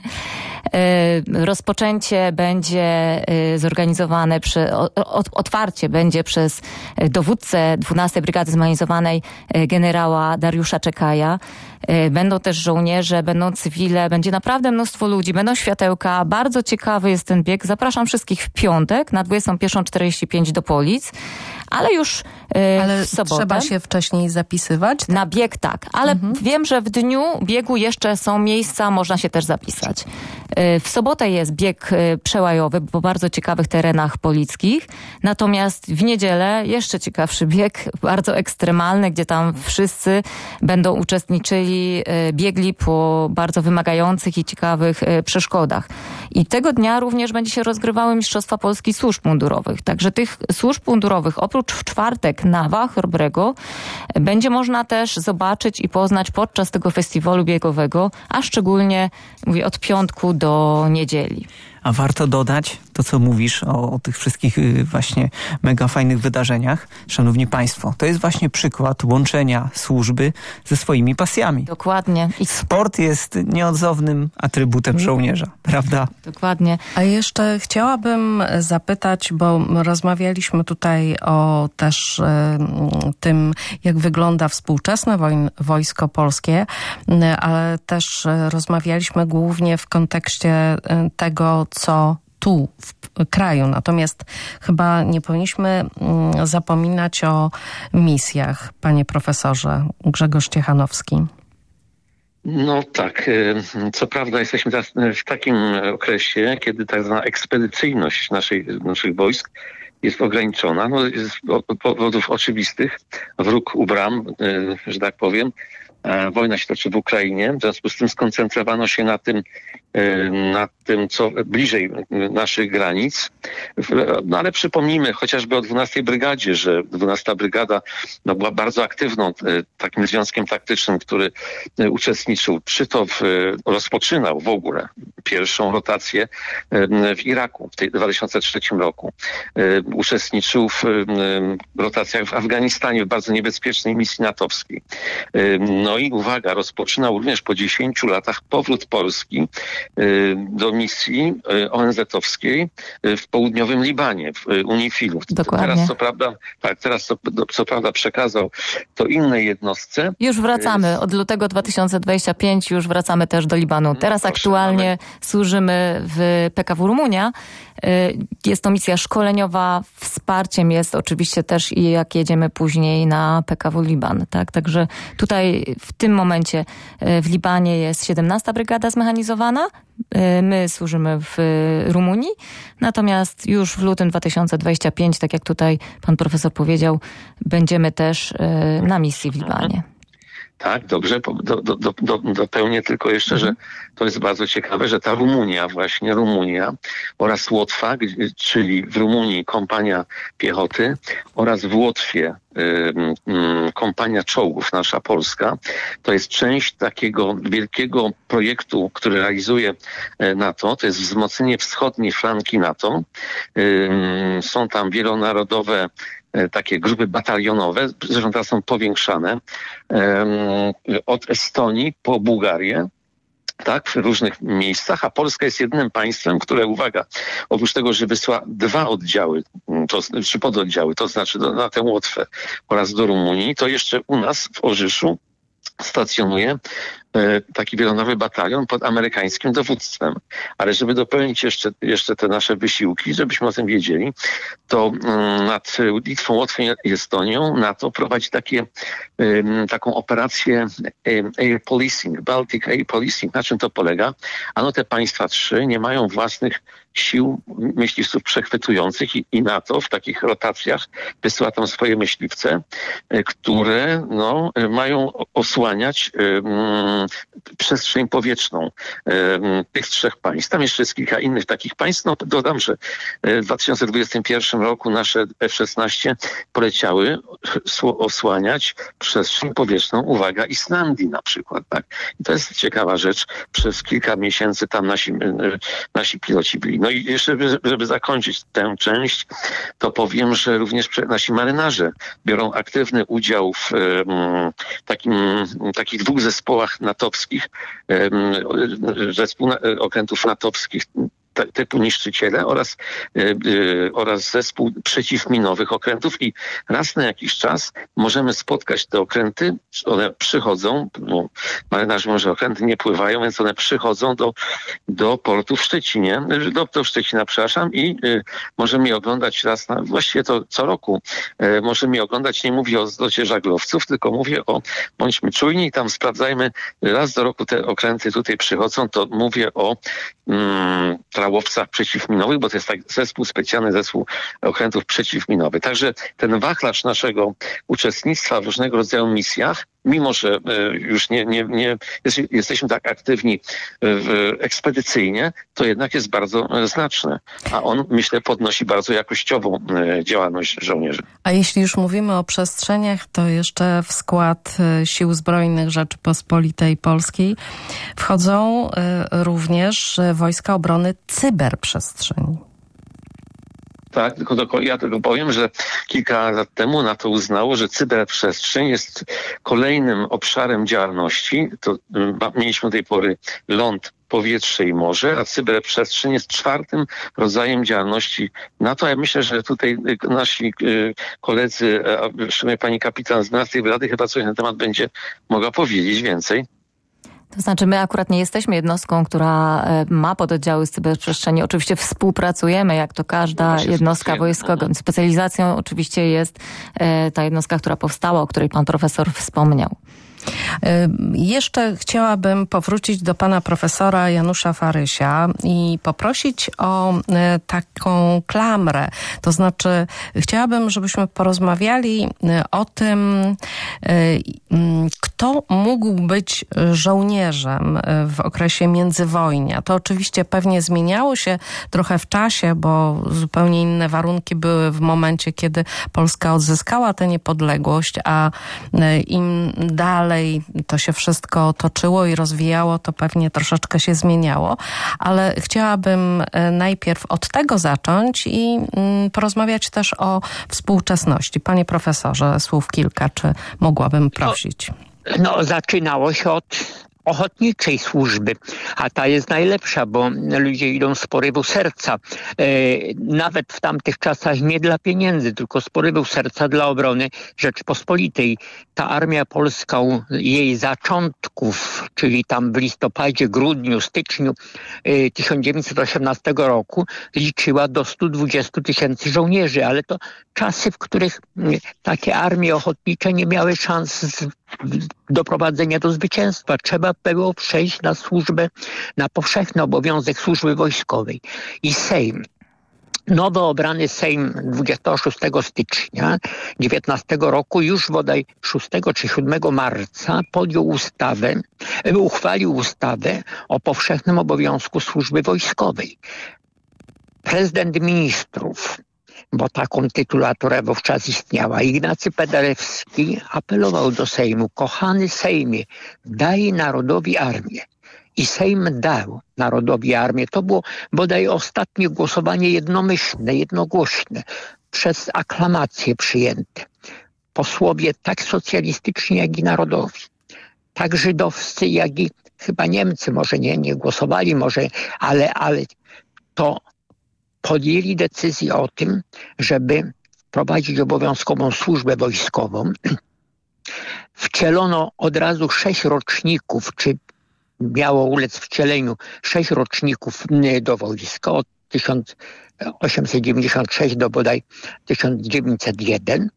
B: Rozpoczęcie będzie zorganizowane, przy, otwarcie będzie przez dowódcę dwunastej Brygady Zmechanizowanej generała Dariusza Czekaja. Będą też żołnierze, będą cywile, będzie naprawdę mnóstwo ludzi, będą światełka. Bardzo ciekawy jest ten bieg. Zapraszam wszystkich w piątek na dwudziestą pierwszą czterdzieści pięć do Polic, ale już yy,
A: ale
B: w sobotę.
A: Trzeba się wcześniej zapisywać?
B: Na bieg tak, ale mhm. wiem, że w dniu biegu jeszcze są miejsca, można się też zapisać. Yy, w sobotę jest bieg yy, przełajowy po bardzo ciekawych terenach polickich, natomiast w niedzielę jeszcze ciekawszy bieg, bardzo ekstremalny, gdzie tam wszyscy będą uczestniczyli, yy, biegli po bardzo wymagających i ciekawych yy, przeszkodach. I tego dnia również będzie się rozgrywały Mistrzostwa Polski Służb Mundurowych. Także tych służb mundurowych oprócz w czwartek na Wałach Chrobrego będzie można też zobaczyć i poznać podczas tego festiwalu biegowego, a szczególnie mówię od piątku do niedzieli.
C: A warto dodać to, co mówisz o, o tych wszystkich właśnie mega fajnych wydarzeniach. Szanowni Państwo, to jest właśnie przykład łączenia służby ze swoimi pasjami.
B: Dokładnie.
C: I sport jest nieodzownym atrybutem żołnierza, prawda?
B: Dokładnie.
A: A jeszcze chciałabym zapytać, bo rozmawialiśmy tutaj o też y, tym, jak wygląda współczesne wojn, Wojsko Polskie, y, ale też y, rozmawialiśmy głównie w kontekście y, tego, co tu w kraju. Natomiast chyba nie powinniśmy zapominać o misjach, panie profesorze. Grzegorz Ciechanowski.
E: No tak, co prawda jesteśmy teraz w takim okresie, kiedy tak zwana ekspedycyjność naszej, naszych wojsk jest ograniczona, no, z powodów oczywistych. Wróg u bram, że tak powiem. Wojna się toczy w Ukrainie, w związku z tym skoncentrowano się na tym, na tym, co bliżej naszych granic. No ale przypomnijmy chociażby o dwunastej Brygadzie, że dwunasta Brygada no, była bardzo aktywną takim związkiem taktycznym, który uczestniczył, czy to w, rozpoczynał w ogóle pierwszą rotację w Iraku w tej dwa tysiące trzecim roku. Uczestniczył w rotacjach w Afganistanie, w bardzo niebezpiecznej misji natowskiej. No i uwaga, rozpoczynał również po dziesięciu latach powrót Polski do misji O N Z-owskiej w południowym Libanie, w UNIFIL-u.
B: Dokładnie.
E: Teraz co prawda, tak, teraz co, co prawda przekazał to innej jednostce.
B: Już wracamy. Od lutego dwa tysiące dwudziestego piątego już wracamy też do Libanu. Teraz Proszę, aktualnie mamy. służymy w P K W Rumunia. Jest to misja szkoleniowa. Wsparciem jest oczywiście też i jak jedziemy później na P K W Liban. Tak? Także tutaj w tym momencie w Libanie jest siedemnasta Brygada Zmechanizowana. My służymy w Rumunii. Natomiast już w lutym dwa tysiące dwudziestego piątego, tak jak tutaj pan profesor powiedział, będziemy też na misji w Libanie.
E: Tak, dobrze. Do, do, do, do, dopełnię tylko jeszcze, że to jest bardzo ciekawe, że ta Rumunia, właśnie Rumunia oraz Łotwa, czyli w Rumunii kompania piechoty oraz w Łotwie y, y, kompania czołgów, nasza polska, to jest część takiego wielkiego projektu, który realizuje NATO. To jest wzmocnienie wschodniej flanki NATO. Y, są tam wielonarodowe takie grupy batalionowe, zresztą teraz są powiększane, od Estonii po Bułgarię, tak, w różnych miejscach, a Polska jest jedynym państwem, które, uwaga, oprócz tego, że wysła dwa oddziały, to, czy pododdziały, to znaczy do, na tę Łotwę oraz do Rumunii, to jeszcze u nas w Orzyszu stacjonuje taki wielonowy batalion pod amerykańskim dowództwem. Ale żeby dopełnić jeszcze, jeszcze te nasze wysiłki, żebyśmy o tym wiedzieli, to nad Litwą, Łotwą i Estonią NATO prowadzi takie, taką operację Air Policing, Baltic Air Policing. Na czym to polega? Ano te państwa trzy nie mają własnych sił myśliwców przechwytujących i, i NATO w takich rotacjach wysyła tam swoje myśliwce, które no, mają osłaniać um, przestrzeń powietrzną um, tych trzech państw. Tam jeszcze jest kilka innych takich państw. No, dodam, że w dwa tysiące dwudziestym pierwszym roku nasze F szesnaście poleciały osłaniać przestrzeń powietrzną, uwaga, Islandii na przykład. Tak? I to jest ciekawa rzecz. Przez kilka miesięcy tam nasi, nasi piloci byli. No i jeszcze, żeby zakończyć tę część, to powiem, że również nasi marynarze biorą aktywny udział w um, takim, takich dwóch zespołach natowskich, um, zespół okrętów natowskich typu niszczyciele oraz, yy, oraz zespół przeciwminowych okrętów i raz na jakiś czas możemy spotkać te okręty, one przychodzą, bo marynarze może okręty nie pływają, więc one przychodzą do, do portu w Szczecinie, do, do Szczecina, przepraszam, i yy, możemy je oglądać raz na, właściwie to co roku, yy, możemy je oglądać, nie mówię o zlocie żaglowców, tylko mówię o, bądźmy czujni i tam sprawdzajmy, raz do roku te okręty tutaj przychodzą, to mówię o mm, trałowcach przeciwminowych, bo to jest tak zespół specjalny, zespół okrętów przeciwminowych. Także ten wachlarz naszego uczestnictwa w różnego rodzaju misjach, mimo że już nie, nie, nie jesteśmy tak aktywni ekspedycyjnie, to jednak jest bardzo znaczny. A on, myślę, podnosi bardzo jakościową działalność żołnierzy.
A: A jeśli już mówimy o przestrzeniach, to jeszcze w skład Sił Zbrojnych Rzeczypospolitej Polskiej wchodzą również Wojska Obrony Cyberprzestrzeni.
E: Tak, tylko, tylko ja tylko powiem, że kilka lat temu NATO uznało, że cyberprzestrzeń jest kolejnym obszarem działalności. To mieliśmy do tej pory ląd, powietrze i morze, a cyberprzestrzeń jest czwartym rodzajem działalności NATO. Ja myślę, że tutaj nasi koledzy, szczególnie pani kapitan z dwunastej Brygady chyba coś na temat będzie mogła powiedzieć więcej.
B: To znaczy my akurat nie jesteśmy jednostką, która ma pododdziały z cyberprzestrzeni. Oczywiście współpracujemy, jak to każda no jednostka wojskowa. Specjalizacją oczywiście jest ta jednostka, która powstała, o której pan profesor wspomniał.
A: Jeszcze chciałabym powrócić do pana profesora Janusza Farysia i poprosić o taką klamrę. To znaczy chciałabym, żebyśmy porozmawiali o tym, kto mógł być żołnierzem w okresie międzywojnia. To oczywiście pewnie zmieniało się trochę w czasie, bo zupełnie inne warunki były w momencie, kiedy Polska odzyskała tę niepodległość, a im dalej to się wszystko toczyło i rozwijało, to pewnie troszeczkę się zmieniało. Ale chciałabym najpierw od tego zacząć i porozmawiać też o współczesności. Panie profesorze, słów kilka, czy mogłabym prosić?
D: No, no zaczynało się od ochotniczej służby, a ta jest najlepsza, bo ludzie idą z porywu serca. E, nawet w tamtych czasach nie dla pieniędzy, tylko z porywu serca dla obrony Rzeczypospolitej. Ta armia polska, jej zaczątków, czyli tam w listopadzie, grudniu, styczniu e, tysiąc dziewięćset osiemnastego roku liczyła do stu dwudziestu tysięcy żołnierzy, ale to czasy, w których takie armie ochotnicze nie miały szans z doprowadzenia do zwycięstwa. Trzeba było przejść na służbę, na powszechny obowiązek służby wojskowej. I Sejm, nowo obrany Sejm dwudziestego szóstego stycznia dziewiętnastego roku, już bodaj szóstego czy siódmego marca podjął ustawę, uchwalił ustawę o powszechnym obowiązku służby wojskowej. Prezydent ministrów, bo taką tytulaturę wówczas istniała, Ignacy Paderewski apelował do Sejmu: kochany Sejmie, daj narodowi armię. I Sejm dał narodowi armię. To było bodaj ostatnie głosowanie jednomyślne, jednogłośne, przez aklamację przyjęte. Posłowie tak socjalistyczni, jak i narodowi, tak żydowscy, jak i chyba Niemcy, może nie, nie głosowali, może, ale, ale to podjęli decyzję o tym, żeby wprowadzić obowiązkową służbę wojskową. Wcielono od razu sześć roczników, czy miało ulec wcieleniu sześć roczników do wojska, od tysiąc osiemset dziewięćdziesiąt sześć do bodaj tysiąc dziewięćset jeden.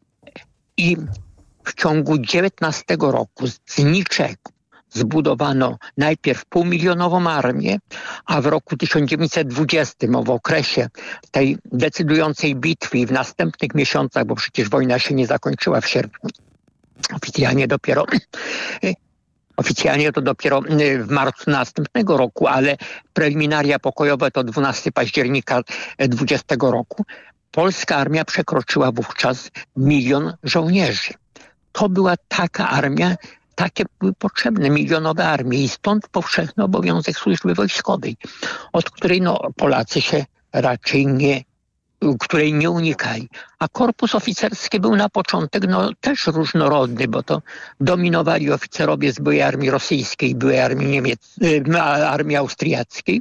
D: I w ciągu dziewiętnastego roku z niczego zbudowano najpierw półmilionową armię, a w roku tysiąc dziewięćset dwudziestym, w okresie tej decydującej bitwy i w następnych miesiącach, bo przecież wojna się nie zakończyła w sierpniu, oficjalnie dopiero oficjalnie to dopiero w marcu następnego roku, ale preliminaria pokojowe to dwunastego października dwudziestego roku, polska armia przekroczyła wówczas milion żołnierzy. To była taka armia, takie były potrzebne milionowe armie i stąd powszechny obowiązek służby wojskowej, od której no, Polacy się raczej nie, której nie unikali. A korpus oficerski był na początek no, też różnorodny, bo to dominowali oficerowie z byłej armii rosyjskiej, byłej armii niemieckiej, armii austriackiej,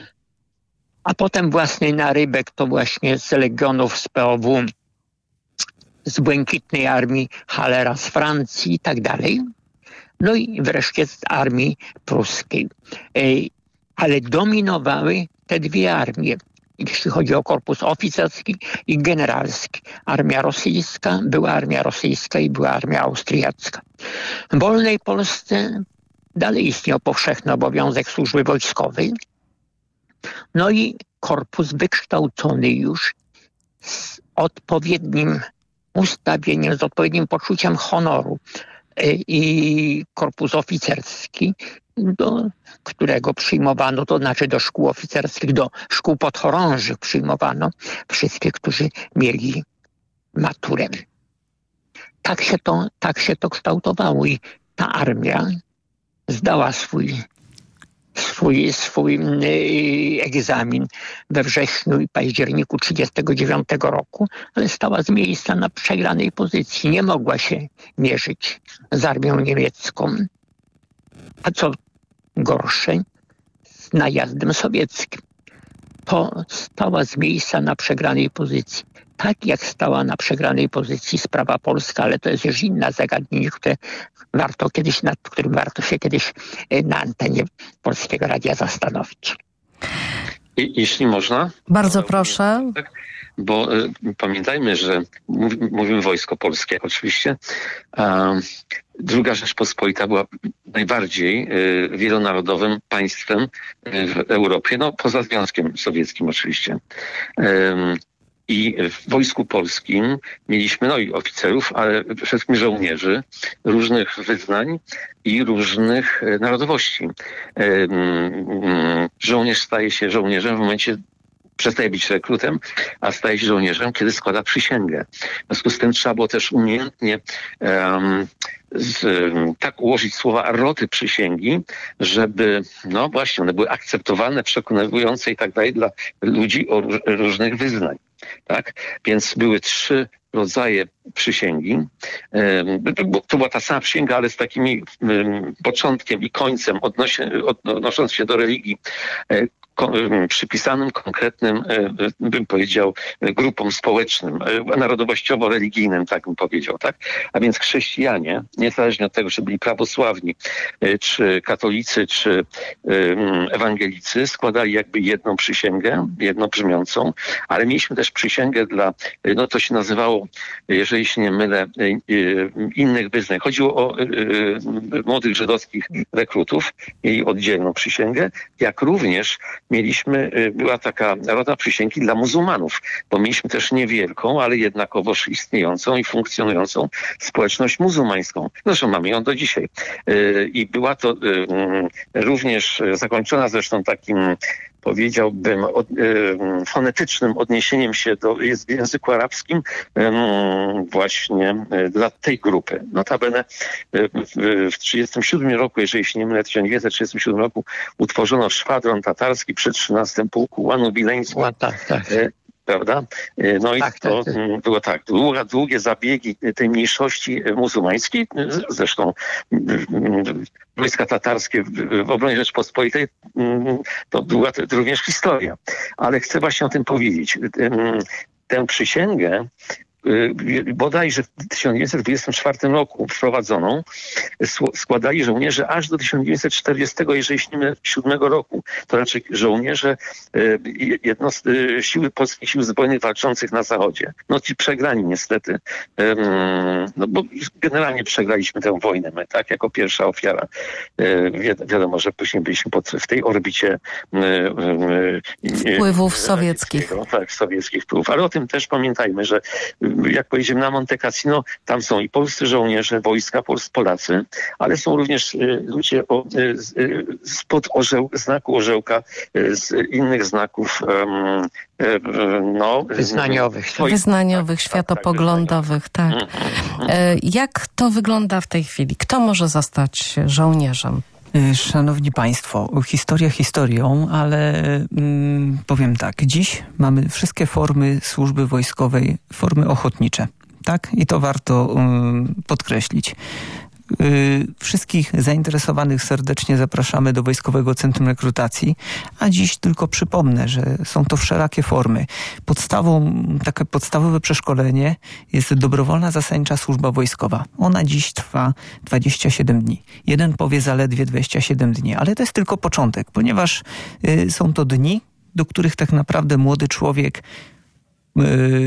D: a potem własny narybek to właśnie z legionów z P O W, z Błękitnej Armii Hallera z Francji i tak dalej. No i wreszcie z armii pruskiej. Ale dominowały te dwie armie, jeśli chodzi o korpus oficerski i generalski. Armia rosyjska, była armia rosyjska i była armia austriacka. W wolnej Polsce dalej istniał powszechny obowiązek służby wojskowej. No i korpus wykształcony już z odpowiednim ustawieniem, z odpowiednim poczuciem honoru i korpus oficerski, do którego przyjmowano, to znaczy do szkół oficerskich, do szkół podchorążych przyjmowano wszystkich, którzy mieli maturę. Tak się to, tak się to kształtowało i ta armia zdała swój swój, swój egzamin we wrześniu i październiku tysiąc dziewięćset trzydziestego dziewiątego roku, ale stała z miejsca na przegranej pozycji. Nie mogła się mierzyć z armią niemiecką, a co gorsze, z najazdem sowieckim. To stała z miejsca na przegranej pozycji. Tak jak stała na przegranej pozycji sprawa polska, ale to jest już inne zagadnienie, które warto kiedyś, nad którym warto się kiedyś na antenie Polskiego Radia zastanowić.
E: I, jeśli można.
A: Bardzo proszę.
E: Tak? Bo y, pamiętajmy, że mów, mówimy Wojsko Polskie oczywiście. A Druga Rzeczpospolita była najbardziej y, wielonarodowym państwem y, w Europie, no poza Związkiem Sowieckim oczywiście. Y, I w Wojsku Polskim mieliśmy no i oficerów, ale przede wszystkim żołnierzy różnych wyznań i różnych narodowości. Żołnierz staje się żołnierzem w momencie, przestaje być rekrutem, a staje się żołnierzem, kiedy składa przysięgę. W związku z tym trzeba było też umiejętnie um, z, tak ułożyć słowa roty przysięgi, żeby, no właśnie, one były akceptowalne, przekonywujące i tak dalej dla ludzi o róż, różnych wyznań. Tak? Więc były trzy rodzaje przysięgi. To była ta sama przysięga, ale z takimi początkiem i końcem odnosząc się do religii przypisanym konkretnym, bym powiedział, grupom społecznym, narodowościowo-religijnym, tak bym powiedział, tak? A więc chrześcijanie, niezależnie od tego, czy byli prawosławni, czy katolicy, czy ewangelicy, składali jakby jedną przysięgę, jednobrzmiącą, ale mieliśmy też przysięgę dla, no to się nazywało, jeżeli się nie mylę, innych wyznań. Chodziło o młodych żydowskich rekrutów, mieli oddzielną przysięgę, jak również mieliśmy, była taka rota przysięgi dla muzułmanów, bo mieliśmy też niewielką, ale jednakowoż istniejącą i funkcjonującą społeczność muzułmańską. Zresztą mamy ją do dzisiaj. I była to również zakończona zresztą takim, powiedziałbym, od, y, fonetycznym odniesieniem się do jest w języku arabskim y, właśnie y, dla tej grupy. Notabene y, w tysiąc dziewięćset trzydziestym siódmym roku, jeżeli się nie mylę, w tysiąc dziewięćset trzydziestym siódmym roku utworzono szwadron tatarski przy trzynastym Pułku Łanu Wileńskim. Tak, tak. Y, Prawda? No i tak, to tak, tak. było tak, długie, długie zabiegi tej mniejszości muzułmańskiej, zresztą wojska tatarskie w obronie Rzeczpospolitej, to była to również historia. Ale chcę właśnie o tym powiedzieć. Tę przysięgę bodajże w tysiąc dziewięćset dwudziestym czwartym roku wprowadzoną składali żołnierze aż do tysiąc dziewięćset czterdziestego, jeżeli się nie mylę, siódmego roku. To znaczy żołnierze jednost siły polskich sił zbrojnych walczących na Zachodzie. No ci przegrani niestety. No bo generalnie przegraliśmy tę wojnę my, tak, jako pierwsza ofiara. Wi- wiadomo, że później byliśmy pod, w tej orbicie
A: wpływów sowieckich.
E: Tak, sowieckich wpływów. Ale o tym też pamiętajmy, że jak pojedziemy na Monte Cassino, tam są i polscy żołnierze, wojska, Polacy, ale są również y, ludzie o, y, y, spod orzeł, znaku orzełka, y, z innych znaków um, y, no,
D: wyznaniowych.
A: Swoich, wyznaniowych, tak, światopoglądowych, tak. tak. Mm-hmm. Jak to wygląda w tej chwili? Kto może zostać żołnierzem?
C: Szanowni Państwo, historia historią, ale mm, powiem tak, dziś mamy wszystkie formy służby wojskowej, formy ochotnicze, tak? I to warto mm, podkreślić. Wszystkich zainteresowanych serdecznie zapraszamy do Wojskowego Centrum Rekrutacji, a dziś tylko przypomnę, że są to wszelakie formy. Podstawą, takie podstawowe przeszkolenie jest dobrowolna zasadnicza służba wojskowa. Ona dziś trwa dwadzieścia siedem dni. Jeden powie zaledwie dwadzieścia siedem dni, ale to jest tylko początek, ponieważ y, są to dni, do których tak naprawdę młody człowiek y,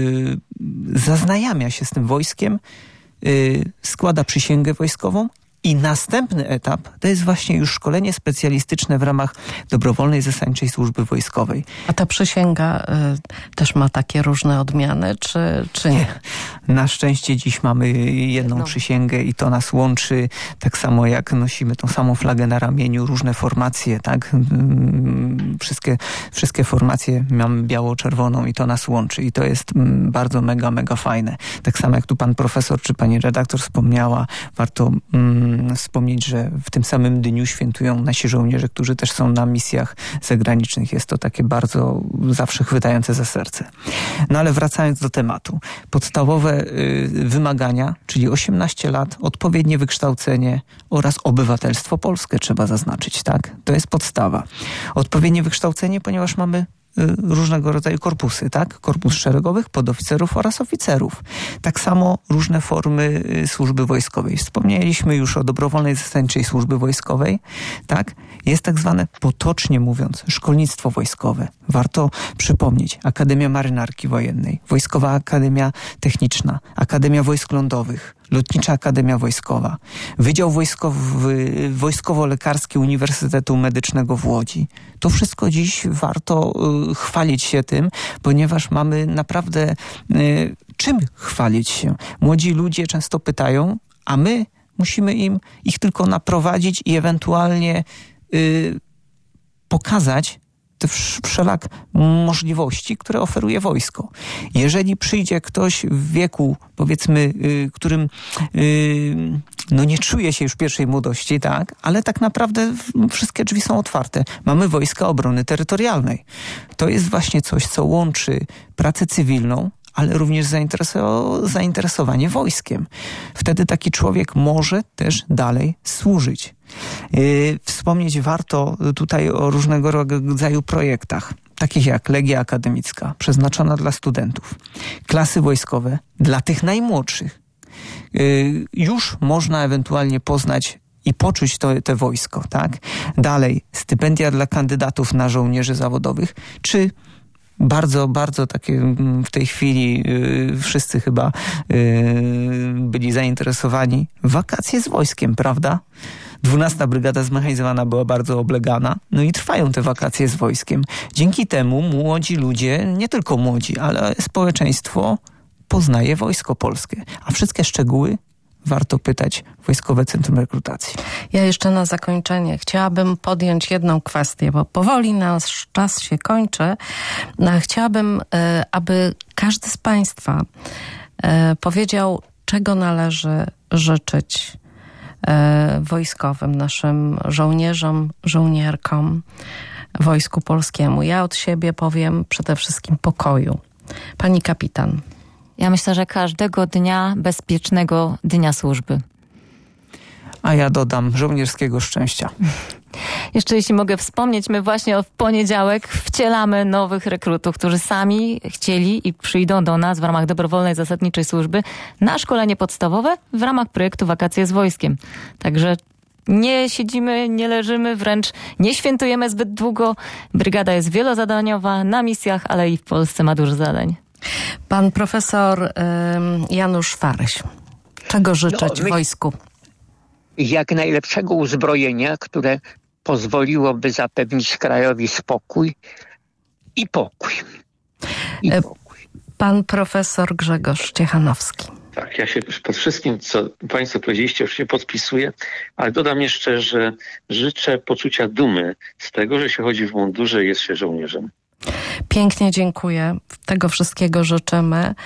C: zaznajamia się z tym wojskiem, składa przysięgę wojskową i następny etap to jest właśnie już szkolenie specjalistyczne w ramach dobrowolnej zasadniczej służby wojskowej.
A: A ta przysięga y, też ma takie różne odmiany, czy, czy nie?
C: Na szczęście dziś mamy jedną no. przysięgę i to nas łączy, tak samo jak nosimy tą samą flagę na ramieniu, różne formacje, tak? Wszystkie, wszystkie formacje mamy biało-czerwoną i to nas łączy i to jest bardzo mega, mega fajne. Tak samo jak tu pan profesor czy pani redaktor wspomniała, warto mm, wspomnieć, że w tym samym dniu świętują nasi żołnierze, którzy też są na misjach zagranicznych. Jest to takie bardzo zawsze chwytające za serce. No ale wracając do tematu. Podstawowe y, wymagania, czyli osiemnaście lat, odpowiednie wykształcenie oraz obywatelstwo polskie trzeba zaznaczyć, tak? To jest podstawa. Odpowiednie wykształcenie, ponieważ mamy różnego rodzaju korpusy, tak? Korpus szeregowych, podoficerów oraz oficerów. Tak samo różne formy służby wojskowej. Wspomnieliśmy już o dobrowolnej zasadniczej służby wojskowej, tak? Jest tak zwane, potocznie mówiąc, szkolnictwo wojskowe. Warto przypomnieć Akademia Marynarki Wojennej, Wojskowa Akademia Techniczna, Akademia Wojsk Lądowych, Lotnicza Akademia Wojskowa, Wydział Wojskowy, Wojskowo-Lekarski Uniwersytetu Medycznego w Łodzi. To wszystko dziś warto y, chwalić się tym, ponieważ mamy naprawdę y, czym chwalić się. Młodzi ludzie często pytają, a my musimy im ich tylko naprowadzić i ewentualnie y, pokazać te wszelak możliwości, które oferuje wojsko. Jeżeli przyjdzie ktoś w wieku, powiedzmy, y, którym y, no nie czuje się już w pierwszej młodości, tak, ale tak naprawdę wszystkie drzwi są otwarte. Mamy Wojska Obrony Terytorialnej. To jest właśnie coś, co łączy pracę cywilną, ale również zainteresowanie wojskiem. Wtedy taki człowiek może też dalej służyć. Yy, wspomnieć warto tutaj o różnego rodzaju projektach, takich jak Legia Akademicka, przeznaczona dla studentów, klasy wojskowe dla tych najmłodszych. Yy, już można ewentualnie poznać i poczuć to, te wojsko, tak? Dalej, stypendia dla kandydatów na żołnierzy zawodowych, czy bardzo, bardzo takie w tej chwili yy, wszyscy chyba yy, byli zainteresowani. Wakacje z wojskiem, prawda? dwunasta Brygada Zmechanizowana była bardzo oblegana. No i trwają te wakacje z wojskiem. Dzięki temu młodzi ludzie, nie tylko młodzi, ale społeczeństwo poznaje Wojsko Polskie. A wszystkie szczegóły warto pytać Wojskowe Centrum Rekrutacji.
A: Ja jeszcze na zakończenie chciałabym podjąć jedną kwestię, bo powoli nasz czas się kończy. Chciałabym, aby każdy z Państwa powiedział, czego należy życzyć wojskowym, naszym żołnierzom, żołnierkom, Wojsku Polskiemu. Ja od siebie powiem przede wszystkim pokoju. Pani kapitan.
B: Ja myślę, że każdego dnia bezpiecznego dnia służby.
C: A ja dodam żołnierskiego szczęścia.
B: Jeszcze jeśli mogę wspomnieć, my właśnie w poniedziałek wcielamy nowych rekrutów, którzy sami chcieli i przyjdą do nas w ramach dobrowolnej zasadniczej służby na szkolenie podstawowe w ramach projektu Wakacje z Wojskiem. Także nie siedzimy, nie leżymy, wręcz nie świętujemy zbyt długo. Brygada jest wielozadaniowa, na misjach, ale i w Polsce ma dużo zadań.
A: Pan profesor y, Janusz Faryś. Czego życzyć
D: no, my...
A: wojsku?
D: Jak najlepszego uzbrojenia, które pozwoliłoby zapewnić krajowi spokój i pokój. I pokój.
A: Pan profesor Grzegorz Ciechanowski.
E: Tak, ja się pod wszystkim, co Państwo powiedzieliście, już się podpisuję, ale dodam jeszcze, że życzę poczucia dumy z tego, że się chodzi w mundurze i jest się żołnierzem.
A: Pięknie dziękuję. Tego wszystkiego życzymy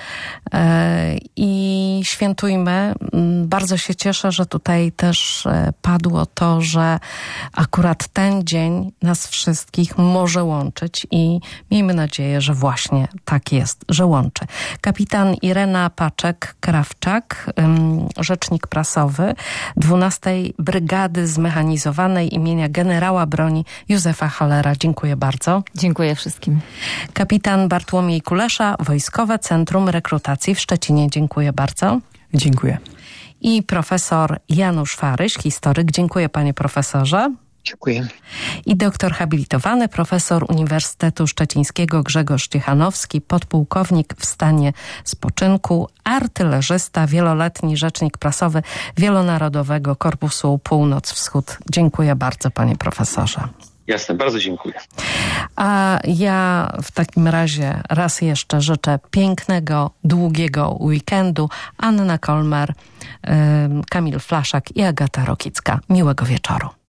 A: i świętujmy. Bardzo się cieszę, że tutaj też padło to, że akurat ten dzień nas wszystkich może łączyć i miejmy nadzieję, że właśnie tak jest, że łączy. Kapitan Irena Paczek-Krawczak, rzecznik prasowy dwunastej Brygady Zmechanizowanej imienia generała broni Józefa Hallera. Dziękuję bardzo.
B: Dziękuję wszystkim.
A: Kapitan Bartłomiej Kulesza, Wojskowe Centrum Rekrutacji w Szczecinie. Dziękuję bardzo.
C: Dziękuję.
A: I profesor Janusz Faryś, historyk. Dziękuję, panie profesorze.
D: Dziękuję.
A: I doktor habilitowany, profesor Uniwersytetu Szczecińskiego Grzegorz Ciechanowski, podpułkownik w stanie spoczynku, artylerzysta, wieloletni rzecznik prasowy Wielonarodowego Korpusu Północ-Wschód. Dziękuję bardzo, panie profesorze.
E: Jasne, bardzo dziękuję.
A: A ja w takim razie raz jeszcze życzę pięknego, długiego weekendu. Anna Kolmer, Kamil Flaszak i Agata Rokicka. Miłego wieczoru.